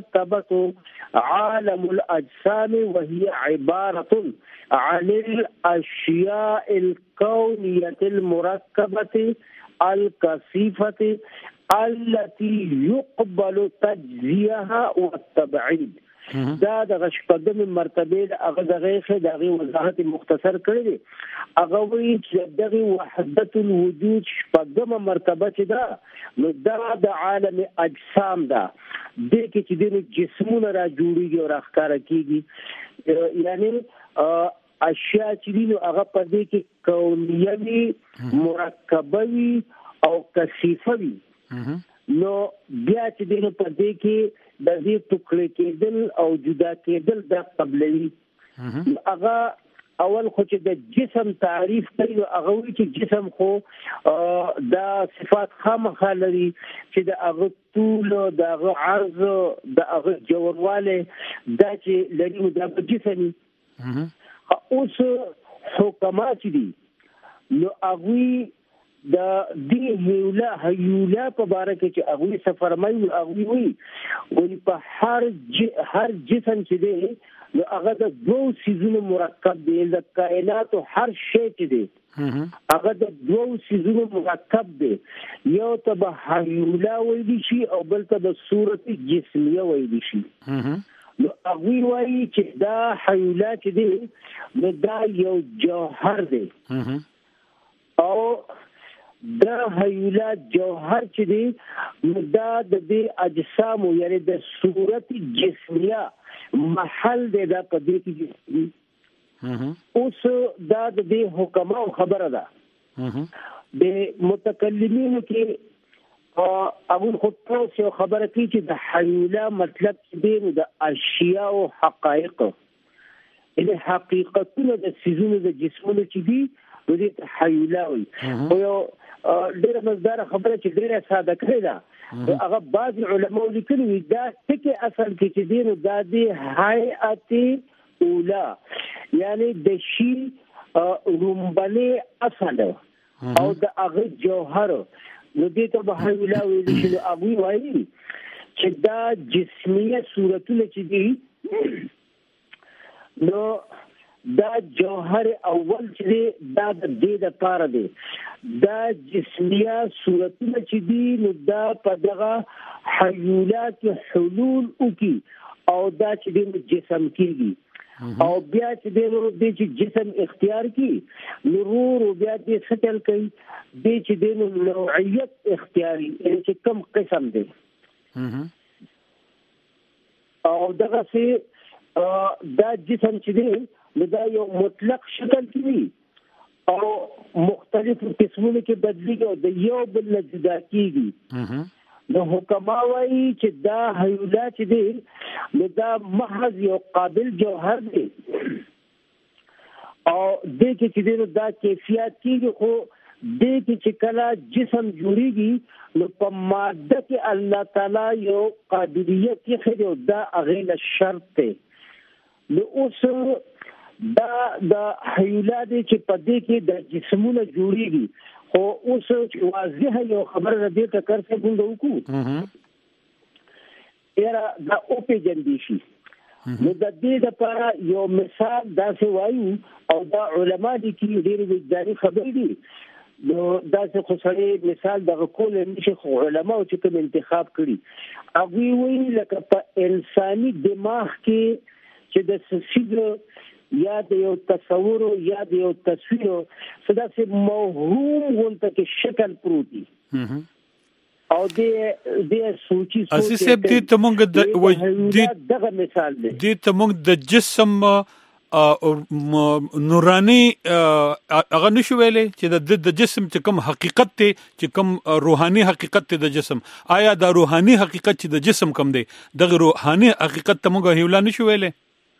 مرتبه عالم الاجسام وهي عباره عن الاشياء الكونيه المركبه الكثيفه التي يقبل تجزيهها والتبعيد. دا د شپږمې مرتبه د هغه دغه د هغې وضاحت مختصر کړی دی. هغه وایي چې دغه وحدت الوجود شپږمه مرتبه چې ده نو دا د عالم اجسام ده دې کې چې د جسمونه را جوړېږي او راښکاره کېږي یعنی اشیاء چې دي نو هغه په دې کې کونیوي مرکبوي او کثیفه وي نو بیا چې دغه په دې کې د دې ټوکړې کېدل او جدا کېدل د قبلوي هغه اول خو چې د جسم تعریف کوي هغه وی چې جسم خو دا صفات خامخا لري چې د هغه طول د هغه عرض د هغه جوړواله دا چې لري د جسم اوس حکمات دي نو هغه د دې هیولا هیولا په باره کې چې هغه سفرمایي هغه وی ولې په هر ج... هر جسم چې دی نو هغه د دوه سيزونو مرکب دی د کائنات هر شی چې دی هغه د دوه سيزونو مرکب دی یو ته به هیولا ویل شي او بل ته د صورت جسمیه ویل شي نو هغه وایي چې دا هیولا چې دی نو دا یو جوهر دی او دا هیولا جوهر چې دی نو دا د دې اجسام یعنی د صورت جسمیه محل دی دا په دې کې اوس دا د دې حکمو خبره ده د متکلمینو کې او خو څه خبره کوي چې د هیولا مطلب چې دی د اشیاء او حقایق ان حقیقتونه د سيزونو د جسمونو چې دي ودې هیولا وي او ډیره مزدار خبره چې ډیره ساده کړی ده هغه بعض علماء لیکلي دا ټکی اصل کې چې دین د دې هيئت اوله یعنی د شی رومبلې اصل او د هغه جوهر نو دې ته به هیولا ویل شي هغه وایي چې دا جسمیه صورتونه چې دي نو دا جوهر اول چې دا د دې د پاره دی دا جسمیه صورتونه چې دي نو دا په دغه حیولات حلول وکي او دا چې د جسم کېږي او بیا چې د جسم اختیار کی مرور او بیا د سټل کوي د چې د نوعیت اختیاري چې کوم قسم دی او دغه سي دا جسم چې دی دا یو مطلق شکل کې او مختلف قسمونو کې بدلیږي او د یو بل نه جدا کیږي نو حکما وايي چې دا هیولا چې دی دا محض یو قابل جوهر دی او د کې چې دا کیفیت کیږي خو د کې چې کله جسم جوړیږي نو په ماده کې الله تعالی یو قابلیت کې خو دا اغه شرط دی نو اوس دا د هیولا دي چې په دې کې د جسمونو جوړیږي خو اوس چې واضح یو خبره دې ته کړڅه غوډه وکړو یاره دا او پی جندي شي نو د دې لپاره یو مثال دا څه وایو او دا علما دي چې ډېر وجداني خبرې دي نو دا څه خو سره مثال د کول نشي خو علما چې کوم انتخاب کړي هغه وایي لکه په انساني دماغ کې چې د سفیدو یا د یو تصور یا د یو تصویر صدا سي موهوم غونته کې شکل پروتي او د د سوچي سوچ اساسي دې ته موږ د دغه مثال دی دې ته موږ د جسم نوراني هغه نشو ویلې چې د جسم چې کوم حقیقت ته چې کوم روحاني حقیقت ته د جسم آیا د روحاني حقیقت چې د جسم کوم دی د روحاني حقیقت ته موږ هیولا نشو ویلې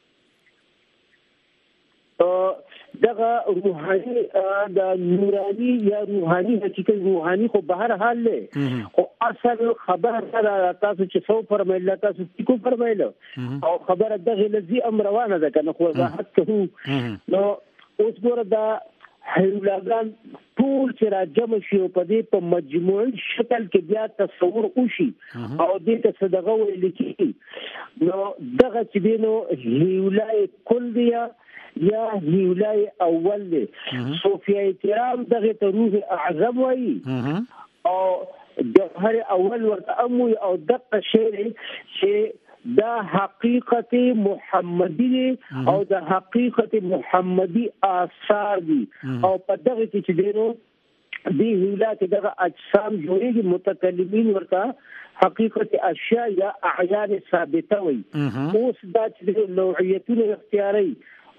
دغه روحاني د نوراني یا روحاني حقیقت روحاني خو بهر حال له او اصل خبر سره تاسو چې څو فرمایله تاسو کو فرمایله او خبره دغه لذي امر روانه ده کنه خو وضاحت کوو نو اوس ګوره دا هیولاګان ټول چې راجم شي په دې په مجموعي شکل کې بیا تصور وشي او دې ته صدقه ویل کی نو دغه چې دینو هیولای کل دی یا هیولای اول دی صوفیای کرام دغه ته روح اعظم وایي او جوهر اول ورته اموي او دغه شعر چې دا حقیقت محمدی او دا حقیقت محمدی آثار دي او په دغه کې چې دینو دی هیولا کې دغه اجسام جوړیږي متکلمین ورته حقیقت اشیاء یا اعیان ثابته وي اوس دا چې نوعیتونه اختیاري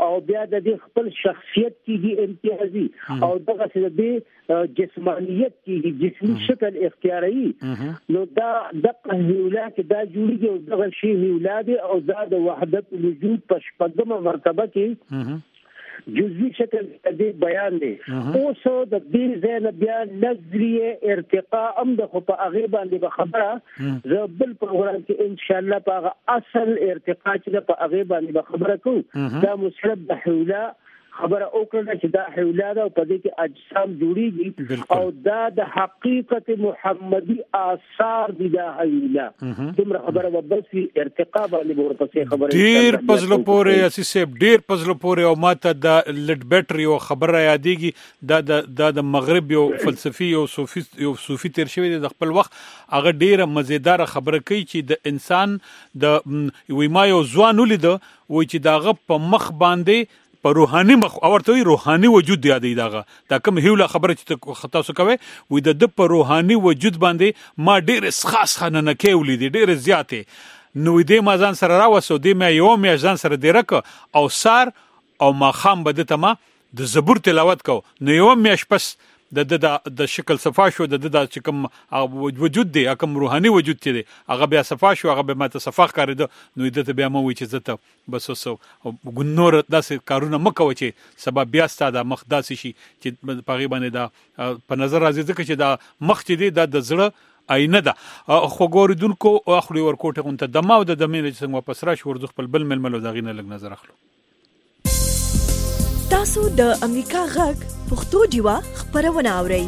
او بیا د خپل شخصیت کې امتیازي او دغه څه د جسمانیت کې جسمي شکل اختیاري نو دا د قهولا کې دا جوړیږي او دغه شی اولاد او زاد وحدت وجود په شپږمه مرتبه کې جزئی شکل د بیان دی اوس د دې ځای بیا نظریه ارتقاء هم د خو په هغه باندې به خبره زه بل پروګرام کې ان شاء الله په اصل ارتقاء چې په هغه باندې به خبره کوم دا مشرب د حوله خبره وکړه چې دا حوله ده او په دې کې اجسام جوړیږي او دا د حقیقت محمدي آثار دي دا حوله کوم خبره وبسي ارتقاء باندې ورپسې خبره ډیر پزلو پورې اساسي ډیر پزلو پورې او ماته د لټ بیټری او خبره یادېږي دا د مغرب یو فلسفي او صوفي یو صوفي تیر شوی د خپل وخت هغه ډیره مزیدار خبره کوي چې د انسان د وی ما یو ځوان ولید وای چې داغه په مخ باندې په روحاني مخ او ورته روحاني وجود یادې داغه دا کوم هیوله خبره چې خطا سو کوي وې د د په روحاني وجود باندې ما ډېر خاص خانه نه کېولې دي ډېر زیاتې نو دې ما ځان سره راوسو دې ما یو مې ځان سره ډیرک او سار او ما خام بده تما د زبور تلاوت کو نو یو مې شپس د د د شکل صفا شو د د چې کوم وجود دی کوم روحاني وجود چې دی هغه بیا صفا شو هغه به ماته صفا ښکارېده نو د ته بیا مو وی چې زته بس وسو ګنور داسې کارونه مکو چې سبب بیا ستاده مخ داسې شي چې په غیبه نه دا په نظر راځي ځکه چې دا مخ چې دی د زړه آینه ده خو ګوریدونکو اخلي ورکوټه غونته دماو د دمینه چې څنګه واپس راشي ورځ خپل بل ململو داغینه لګ نظر اخلو تاسو د امریکا غږ پښتو ډیوا خبرونه اورئ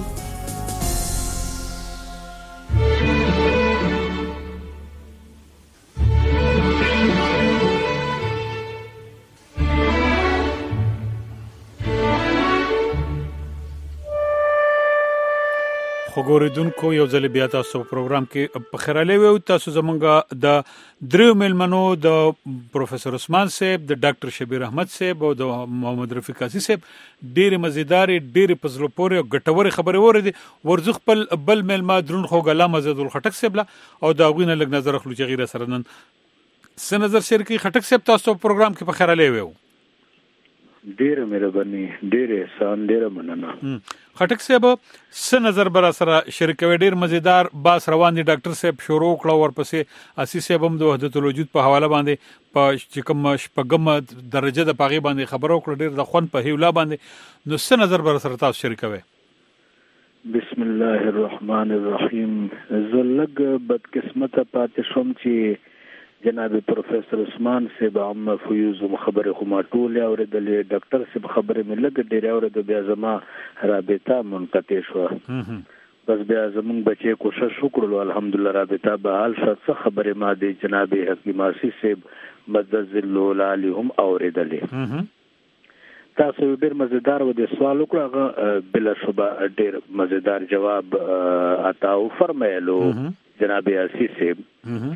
خو ګوریدونکو یو ځل بیا تاسو پروګرام کې په خیراله وو تاسو زمونږ د دریو ملمنو د پروفیسور عثمان صاحب د ډاکټر شبیر احمد صاحب او د محمد رفیق قاضي صاحب ډېر مزیدار ډېر پزلو پورې ګټوري خبرې وردي ورزخ خپل بل ملما درون خو ګلا مزید الخټک صاحب او دا غوینه لګ نظر خلو چې غیر سره نن س نظر شرکی خټک صاحب تاسو پروګرام کې په خیراله وو ډېر مهرباني ډېر احسان ډېر مننه خټک صاحب س نظر بر سره شریکوي ډیر مزیدار باس روان دي ډاکټر صاحب شروع کړه ورپسې اسی صاحب هم د وحدت الوجود په حواله باندې په چې کوم شپږم درجه د پاغي باندې خبرو کړ ډیر د خون په هیولا باندې نو س نظر بر سره تاسو شریکوي بسم الله الرحمن الرحیم زلګ بدقسمت پاتې شوم چې جناب پروفیسور عثمان صاحب عام فیوز خبره خو ما ټول اوریدلې ډاکټر صاحب خبره مې لګ ډېر اورید بیا زما رابطه منقطع شو بس بیا زمون بچي کوشش وکړو الحمدلله رابطه به حال څه خبره ما دی جناب حکیم اسی صاحب مدذ الله علیهم اوریدلې تاسو ډېر مزیدار و د سوال وکړه بلا شبه ډېر مزیدار جواب عطاو فرمایلو جناب اسی صاحب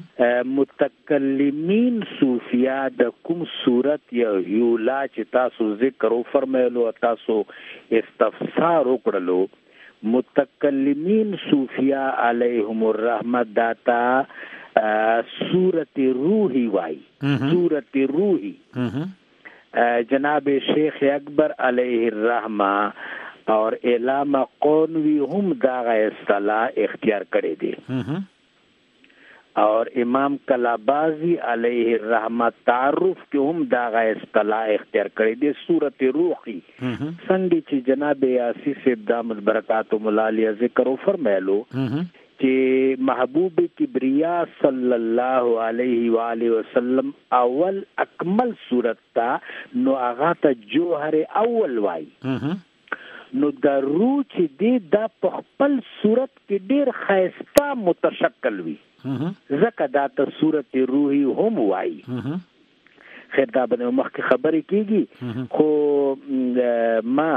متکلمین صوفیا د کوم صورت یا یولا چې تاسو ذکر او فرمایلو تاسو استفسار وکړلو متکلمین صوفیا علیهم الرحمه داتا سورت روحی وای سورت روحی جناب شیخ اکبر علیہ الرحمه اور علامہ قونوی هم داغه اصطلاح اختیار کړی دی اور امام کلابازی علیہ الرحمہ تعارف کې هم داغه اصطلاح اختیار کړی دی سورت روحی څنګه چې جناب یاسی صاحب دامت برکاتهم الله علیه ذکر فرمایلو چې محبوب کبریا صلی الله علیه و آله وسلم اول اکمل صورت تا نو هغه ته جوهر اول وای نو د روح چې دی دا په خپل صورت کې ډیر خاصه متشکل وي زکه دا ته صورت روحی هم وای خیر دا باندې مخکې خبرې کیږي خو ما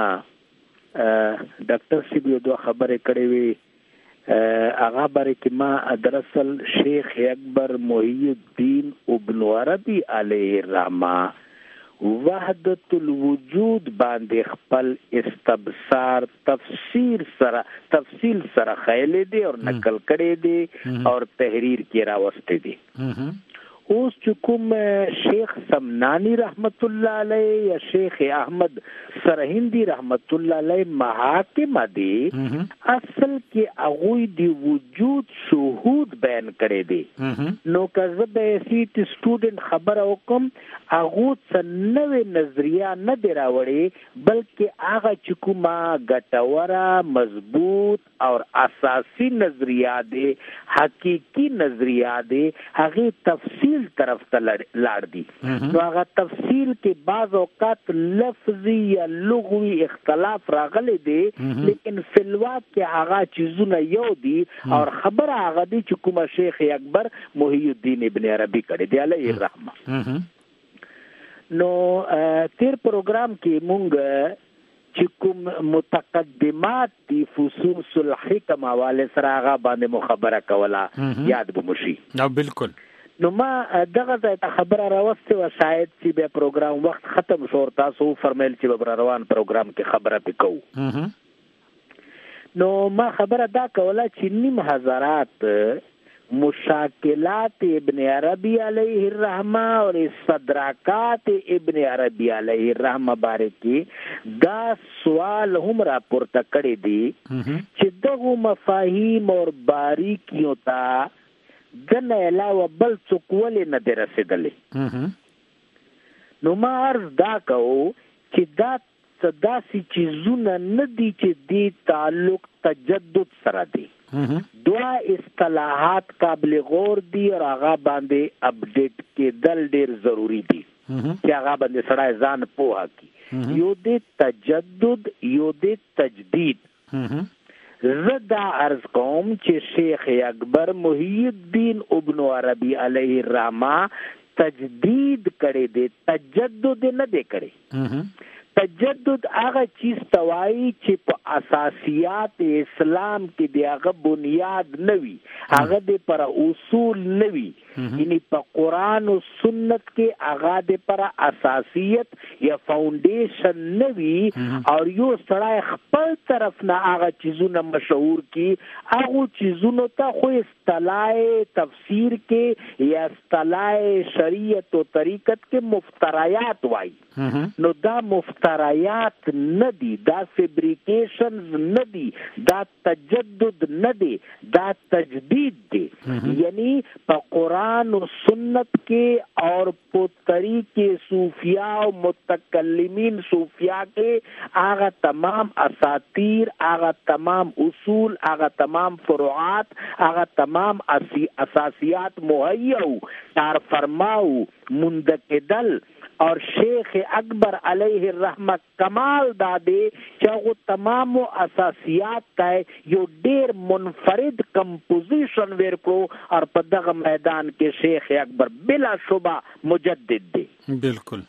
ډاکټر سی بیا دوه خبرې کړې وي هغه باره کې ما دراصل شیخ اکبر محی الدین ابن عربی علیه الرحمه وحدت الوجود باندې خپل استبصار تفسیر سره تفصیل سره خیال دی او نقل کړي دي او تحریر کې راوستي دي اوس چې کوم شیخ سمنانی رحمت الله علیه یا شیخ احمد سرهندی رحمت الله علیه محاکم دي اصل کې هغه دی وجود شهود بیان کړي دي نو که به سي سټوډنټ خبر او کوم هغه څنوي نظریه نه دی راوړي بلکې هغه چې کومه ګټوره مضبوط او اساسي نظریه دي حقيقي نظریه دي هغه تفصیل طرف ته لاړ دي نو هغه تفصیل کې بعض اوقات لفظي یا لغوي اختلاف راغلي دي لیکن فلوات کې هغه چیزونه یو دي او خبره هغه دي چې کوم شیخ اکبر محی الدین ابن عربي کړي دی علیه الرحمه نو تیر پروګرام کې مونږ چې کوم متقدمات دي فصوص الحکم حواله سره هغه باندې مخبره کوله یاد به مشي نو بالکل نو ما دغه ځای خبره راوسته و شاید چې به پروګرام وخت ختم شو تاسو فرمایل چې به روان پروګرام کې خبره وکړو نو ما خبره دا کوله چې نیم حضرات مشاکلات ابن عربی علیہ الرحمہ اور استدراکات ابن عربی علیہ الرحمہ باره کې دا سوال هم را پورته کړی دی چې دغه مفاهیم اور باریکیوں ته دنه علاوه بل څوک ولې نه دی رسېدلی نو ما عرض دا کوو چې دا داسې چیزونه نه دي چې دی تعلق تجدد سره دی دوا اصطلاحات قابل غور دي او هغه باندې اپډیټ کېدل ډېر ضروری دي چې هغه باندې سړی ځان پوهه کړي یو دی تجدد یو دی تجدید زدا عرض قوم چې شیخ اکبر محی الدین ابن عربی علیہ الرحمہ تجدید کړي دي تجدد نه دی کړي تجدد هغه چیز توای چې په اساسیات اسلام کې دی هغه بنیاد نوي هغه د پر اصول نوي یعنی په قران او سنت کې هغه د پر اساسیت یا فاونډیشن نوي او یو سړی خپل طرف نه هغه چیزونه مشهور کی هغه چیزونو ته خو اصطلاح تفسیر کې یا اصطلاح شریعت او طریقت کې مفتریات وای نو دا مفتریات ندی دا فیبریکیشنز ندی دا تجدد ندی دا تجدید دی یعنی په قرآن و سنت کې اور په طریقے صوفیاء و متکلمین صوفیاء کې آغا تمام اساطیر آغا تمام اصول آغا تمام فروعات آغا تمام اساسیات مہیو تار فرماو مندقدل اور شیخ اکبر علیہ الرحمہ کمال دادے چاہو تمام اساسیات کا یو دیر منفرد کمپوزیشن ورکو اور پدغ میدان کے شیخ اکبر بلا شبہ مجدد دے بالکل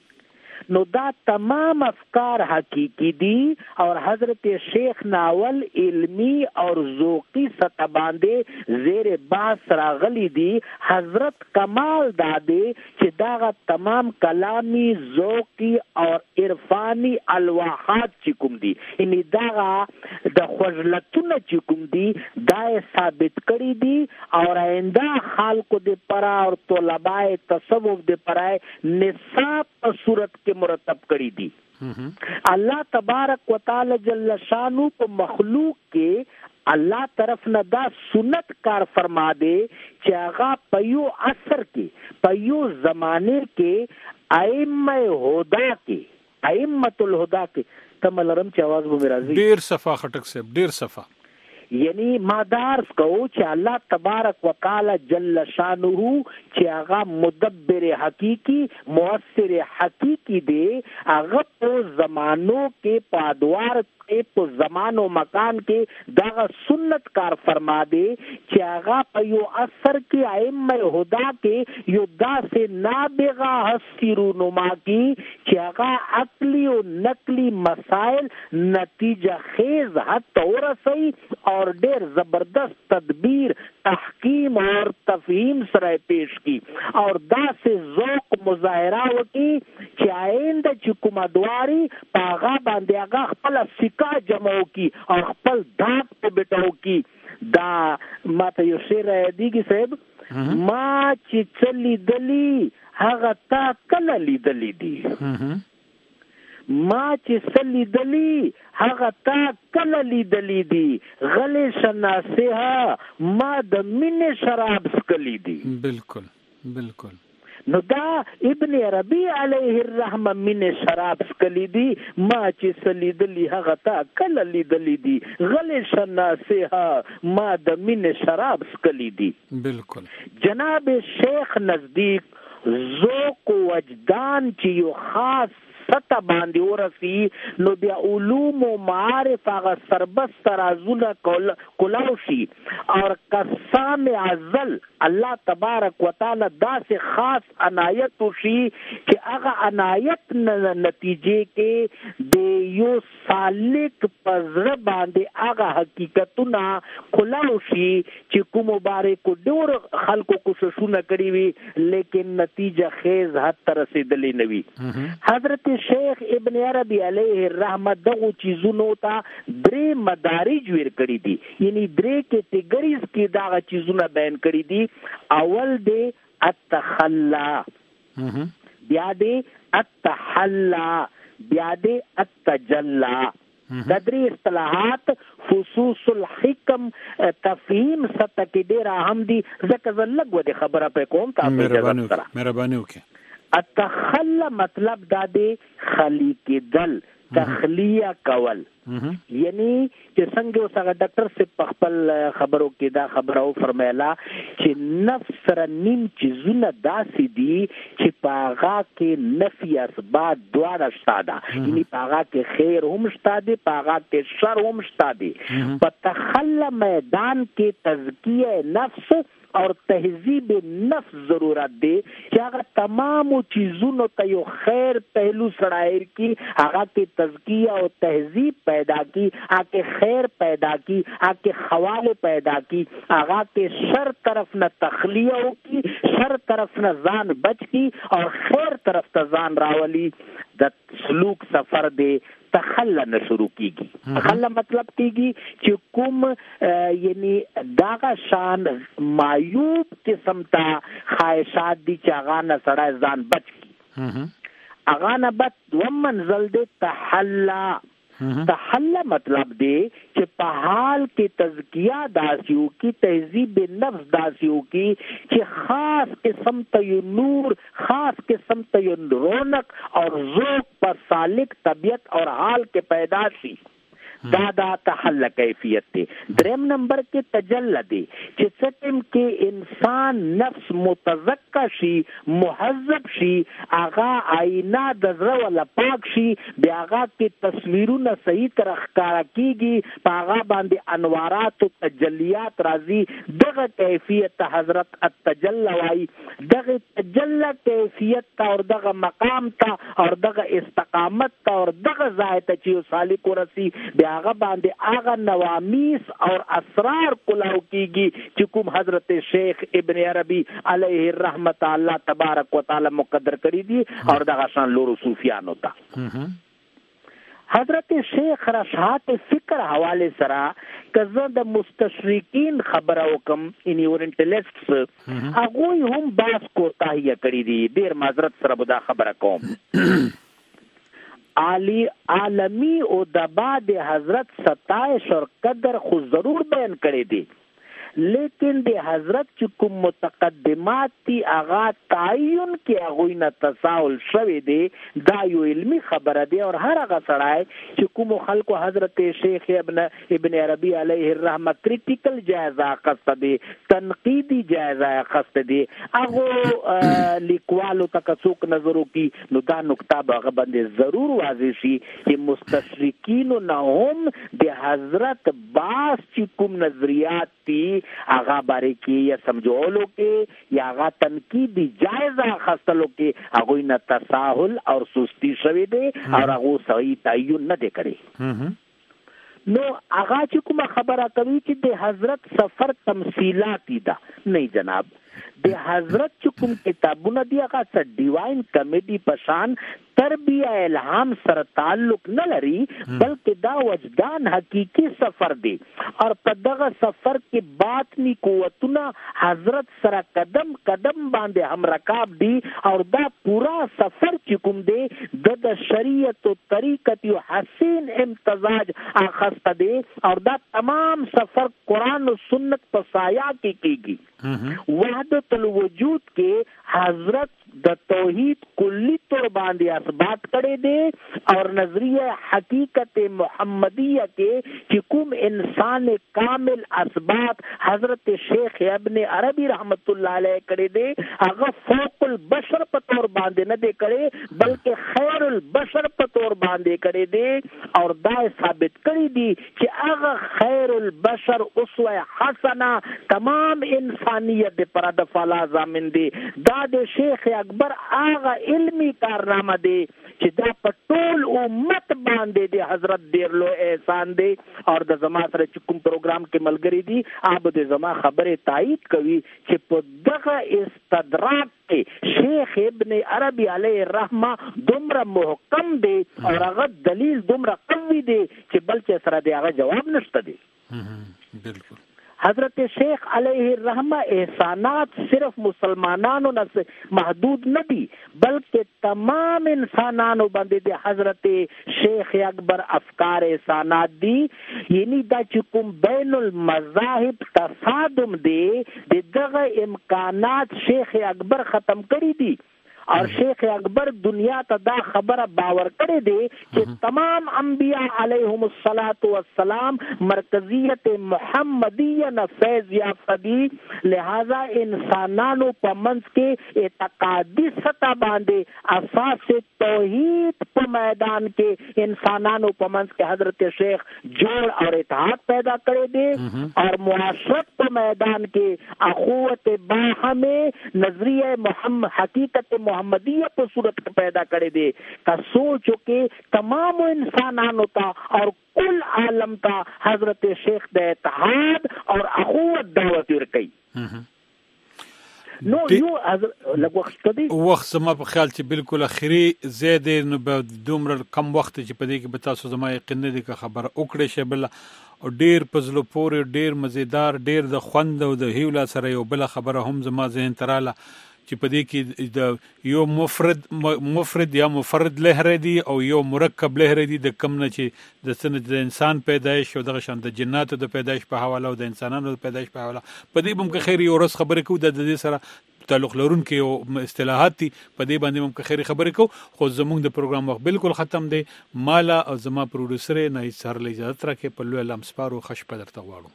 نو دا تمام افکار حقیقی دی اور حضرت شیخ ناول علمی اور ذوقی سطح باندے زیر باس راغلی دی حضرت کمال دادے چې داغا تمام کلامی ذوقی اور عرفانی الواحات چکم دی یعنی داغا دا خجلتون چکم دی دائے ثابت کری دی اور آئندہ خالق دے پرا اور طلبائے تصوف دے پرائے نصاب صورت کے مرتب کری دی اللہ تبارک و تعالی جل شانو په مخلوق کې الله طرف نه دا سنت کار فرما دے چې هغه په یو عصر کې په یو زمانه کې ائمه هدا کې ائمه الهدا کې تملرم چې आवाज به راځي ډیر صفه خټک صاحب ډیر صفه یعنی مادارس کو چې الله تبارک وتعالى جل شانه چې هغه مدبر حقیقی مؤثر حقیقی دی هغه په زمانو کې پادوار کې په زمان او مکان کې دا سنت کار فرما دی چې هغه په یو اثر کې ائمه هدا کې یو داسې نابغه حسیرونما کې چې هغه عقلی او نقلی مسائل نتیجه خیز حتی ورسی اور ډیر زبردست تدبیر تحکیم اور تفہیم سره پیش کی اور داسې ذوق مظاهره وکي چې آینده چې کومه دواری پاغا باندې هغه خپل سکا جمعو کی اور خپل داغ په بټاو کی دا ماته یو شعر دیږي صاحب ما چې څه لیدلی هغه تا کله لیدلی دي، ما چې څه لیدلی هغه تا کله لیدلی دي، غلې شناسه ما د مینې شراب سکلی دي. بالکل بالکل. نو دا ابن عربی علیه الرحمه من شراب سکلی دی، ما چې سلیدلی هغه تا کله لیدلی دی، غلې شناسه ما د من شراب سکلی دی. بالکل. جناب شیخ نزدیک ذوق و وجدان چې یو خاص سطح باندې ورسی، نو بیا علوم و معارف هغه سربست رازونه کلاو شي، اور قسام ازل الله تبارک وتعالی داسې خاص عنایت شي چې هغه عنایت نتیجې کې د یو سالک په زړه باندې هغه حقیقتونه کلاو شي چې کوم مبارک ډور خلکو کوششونه کړی وي لیکن نتیجه خیز حد ته رسیدلې نه وي. حضرت شیخ ابن عربی علیه الرحمه دغه چیزونو ته درې مدارج ور کړی دي، یعنی درې کیټګریز کې دا چیزونه بیان کړی دي. اول دی التخلا، بیا دی التحلا، بیا دی التجلا. دا درې اصطلاحات خصوص الحکم تفهیم سطح کې ډیر اهم دي، ځکه زه لږ ودې خبره پې کوم تاسو اجازه سره. مهرباني وکړئ. التخلا مطلب دا دی خلیق دل، تخلیه کول، یعنی چې څنګه اوس هغه ډاکټر سے په خپل خبرو کې دا خبره و فرمایله چې نفس سره نیم چیزونه داسې دي چې په هغه کې نفي اثبات دواړه شته ده، یعنی په هغه کې خیر هم شته دی، په هغه کې شر هم شته دی. په تخلا میدان کې تزکیه نفس اور تہذیب نفس ضرورت دی چې هغه تمام چیزونو ته یو خیر پہلو سړایر کی، هغه کې تزکیه او تہذیب پیدا کی، هغه کې خیر پیدا کی، هغه کې خواله پیدا کی، هغه کې شر طرف نه تخلیه او کی، شر طرف نه ځان بچ کی اور خیر طرف ته ځان راولي. د سلوک سفر دی تخلا نه شروع کیږي. تخلا مطلب کیږي چې کوم یعنی داغه شان معیوب قسم ته خواهشات دي چې هغه نه سړی ځان بچ کی، هغه نه بد دوم منزل دی تحلا. تحلا مطلب دی چې په حال کې تزکیه داسیو کی، تہذیب نفس داسیو کی چې خاص قسم ته یو نور، خاص قسم ته یو رونق اور ذوق پر سالک طبیعت اور حال کې پیدا شي. دا دا تحلا کیفیت دی. دریم نمبر کې تجلی دی چې ستم کې انسان نفس متزکا شي، مهذب شي، هغه آینه د زړه ولا پاک شي، بیا هغه کې تصویرونه صحیح تر ښکارا کیږي، په هغه باندې انوارات او تجلیات راځي. دغه کیفیت حضرت التجلی وایي. دغه تجلی کیفیت اور دغه مقام ته اور دغه استقامت ته اور دغه ځای ته چې سالک ورسی، بیا هغه باندې هغه نوامیس اور اسرار کلاو کیږي چې کوم حضرت شیخ ابن عربی علیه الرحمت الله تبارک وتعالی مقدر کړی دي اور دغه شان لورو صوفیانو ته. حضرت شیخ رشحات فکر حواله سره کزه د مستشرقین خبره وکم، ان اورینټلیسټس هغه هم باس کوتاهیه کړی دي. ډیر معذرت سره به دا خبره کوم. عالی عالمی ادبا د حضرت ستایش اور قدر خو ضرور بیان کړی دي، لیکن د حضرت چې کوم متقدمات تی آغا تعین کې هغه نه تساهل شوی دی، دا یو علمی خبره دی. اور هر هغه سړی چې کوم خلکو حضرت شیخ ابن ابن عربی علیه الرحمه کریټیکل جایزه اخیسته دی، تنقیدی جایزه اخیسته دی، هغه لیکوالو ته څوک نظر وکړي نو دا نقطه به هغه باندې ضرور واضح شي چې مستشرقینو نه هم د حضرت باس چې کوم نظریات تی آغا بارے کی یا سمجھولو کے یا آغا تنقیدی جائزہ خستلو کے آغوی نہ تساہل اور سستی شوی دے اور آغو صحیح تعین نہ دے کرے. نو آغا چکم خبرہ کبھی چی دے حضرت سفر تمثیلاتی دا نہیں جناب، د حضرت چکم کتابونه دی هغه څه ډیواین کمیډي پشان تربیه الهام سره تعلق نه لري بلکې دا وجدان حقيقي سفر دی او په دغه سفر کې باطنی قوتونه حضرت سره قدم قدم باندې هم رکاب دي او دا پورا سفر چې کوم دی د شریعت او طریقت یو حسین امتزاج اخسته دی او دا تمام سفر قرآن و سنت په سایه کې کیږي وحدت الوجود کې حضرت د توحید کلی طور باندې اثبات کړي دي او نظریه حقیقت محمدیه کې چې کوم انسان کامل اثبات حضرت شیخ ابن عربی رحمت الله علیه کړي دي هغه فوق البشر په طور باندې نه دی کړي بلکې خیر البشر په طور باندې کړي دي او دا ثابت کړي دي چې هغه خیر البشر اسوه حسنه تمام انسانیت پر د فلا ضامن دي دا د شیخ اکبر هغه علمی کارنامه دی چې دا په ټول امت باندې دی حضرت ډیر لو احسان دی او د زما سره چې کوم پروګرام کې ملګری دي هغه د زما خبره تایید کوي چې په دغه استدراک کې شیخ ابن عربی علیه الرحمه دومره محکم دی او هغه دلیل دومره قوي دی چې بل چې سره دی هغه جواب نشته دی. بالکل حضرت شیخ علیہ الرحمہ احسانات صرف مسلمانانو نه محدود نه دي بلکې تمام انسانانو باندې د حضرت شیخ اکبر افکار احسانات دي یعنی دا چې کوم بین المذاهب تصادم دي دغه امکانات شیخ اکبر ختم کړی دي اور شیخ اکبر دنیا ته دا خبره باور کړی دی چې تمام انبیاء علیهم الصلاۃ والسلام مرکزیت محمدیه نه فیض یافته دي لہذا انسانانو په منځ کې اعتقادي سطح باندې اساس توحید په میدان کې انسانانو په منځ کې حضرت شیخ جوړ اور اتحاد پیدا کړی دی اور معاشرت په میدان کې اخوت باہمه نظریه محمد حقیقت محمدیه په صورت کې پیدا کړی دی کا سوچو کې تمام انسانانو ته اور کل عالم ته حضرت شیخ د اتحاد اور اخوت دعوت ورکړي. نو یو لږ وخت دی وخت زما په خیال چې بالکل اخري زیاده نو به دومره کم وخت چې په دې کې به تاسو زما یقین نه دی که خبره وکړې شي بل او ډیر پزلو پورې ډیر مزیدار ډیر د خوند او د هیولا سره یو بل خبره هم زما ذهن تراله چې په دې کې د یو مفرد مفرد یا مفرد لهره دي او یو مرکب لهره دي د کم نه چې د سن د انسان پیدایش او دغه شان د جناتو د پیدایش په حواله او د انسانانو د پیدایش په حواله په دې بم کې خیر یو ورځ خبرې کوو د دې سره تعلق لرونکي او اصطلاحات دي په دې باندې هم خیر خبرې کوو خو زموږ د پروګرام وخت بالکل ختم دی مالا او زما پروډوسر نه سر له اجازه راکې په لوی لم سپارو خش په درته غواړم.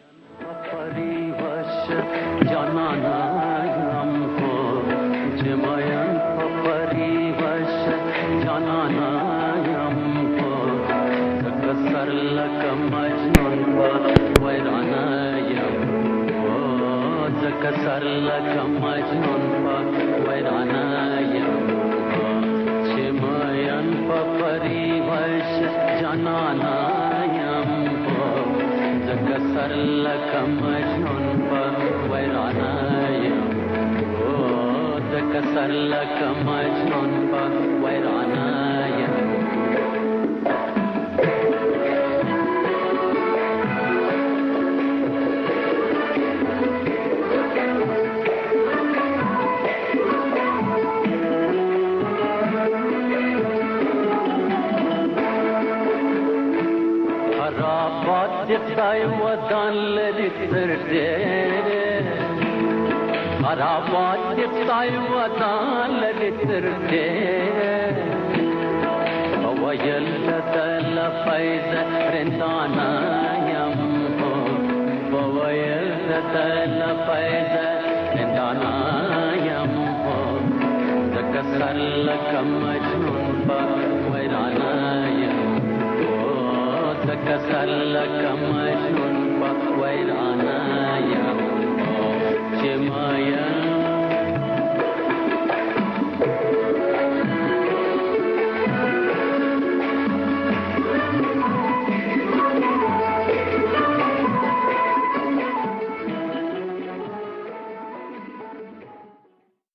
जमायन परिवश जानाना हमको कसर लक मजनून वैराना हमको कसर लक मजनून वैराना हमको जमायन परिवश जानाना हमको कसर लक मजनून वैराना कसर लक मजनून पर वैराना हराबाद दिखाई वदान ललितर दे हराबाद दिखाई वदान ललितर दे वयल तल फैज रंदाना यम हो वयल तल फैज रंदाना यम हो कसर लक मजनून पर वैराना यम हो कसर लक मजनून पर वैराना यम हो जमायन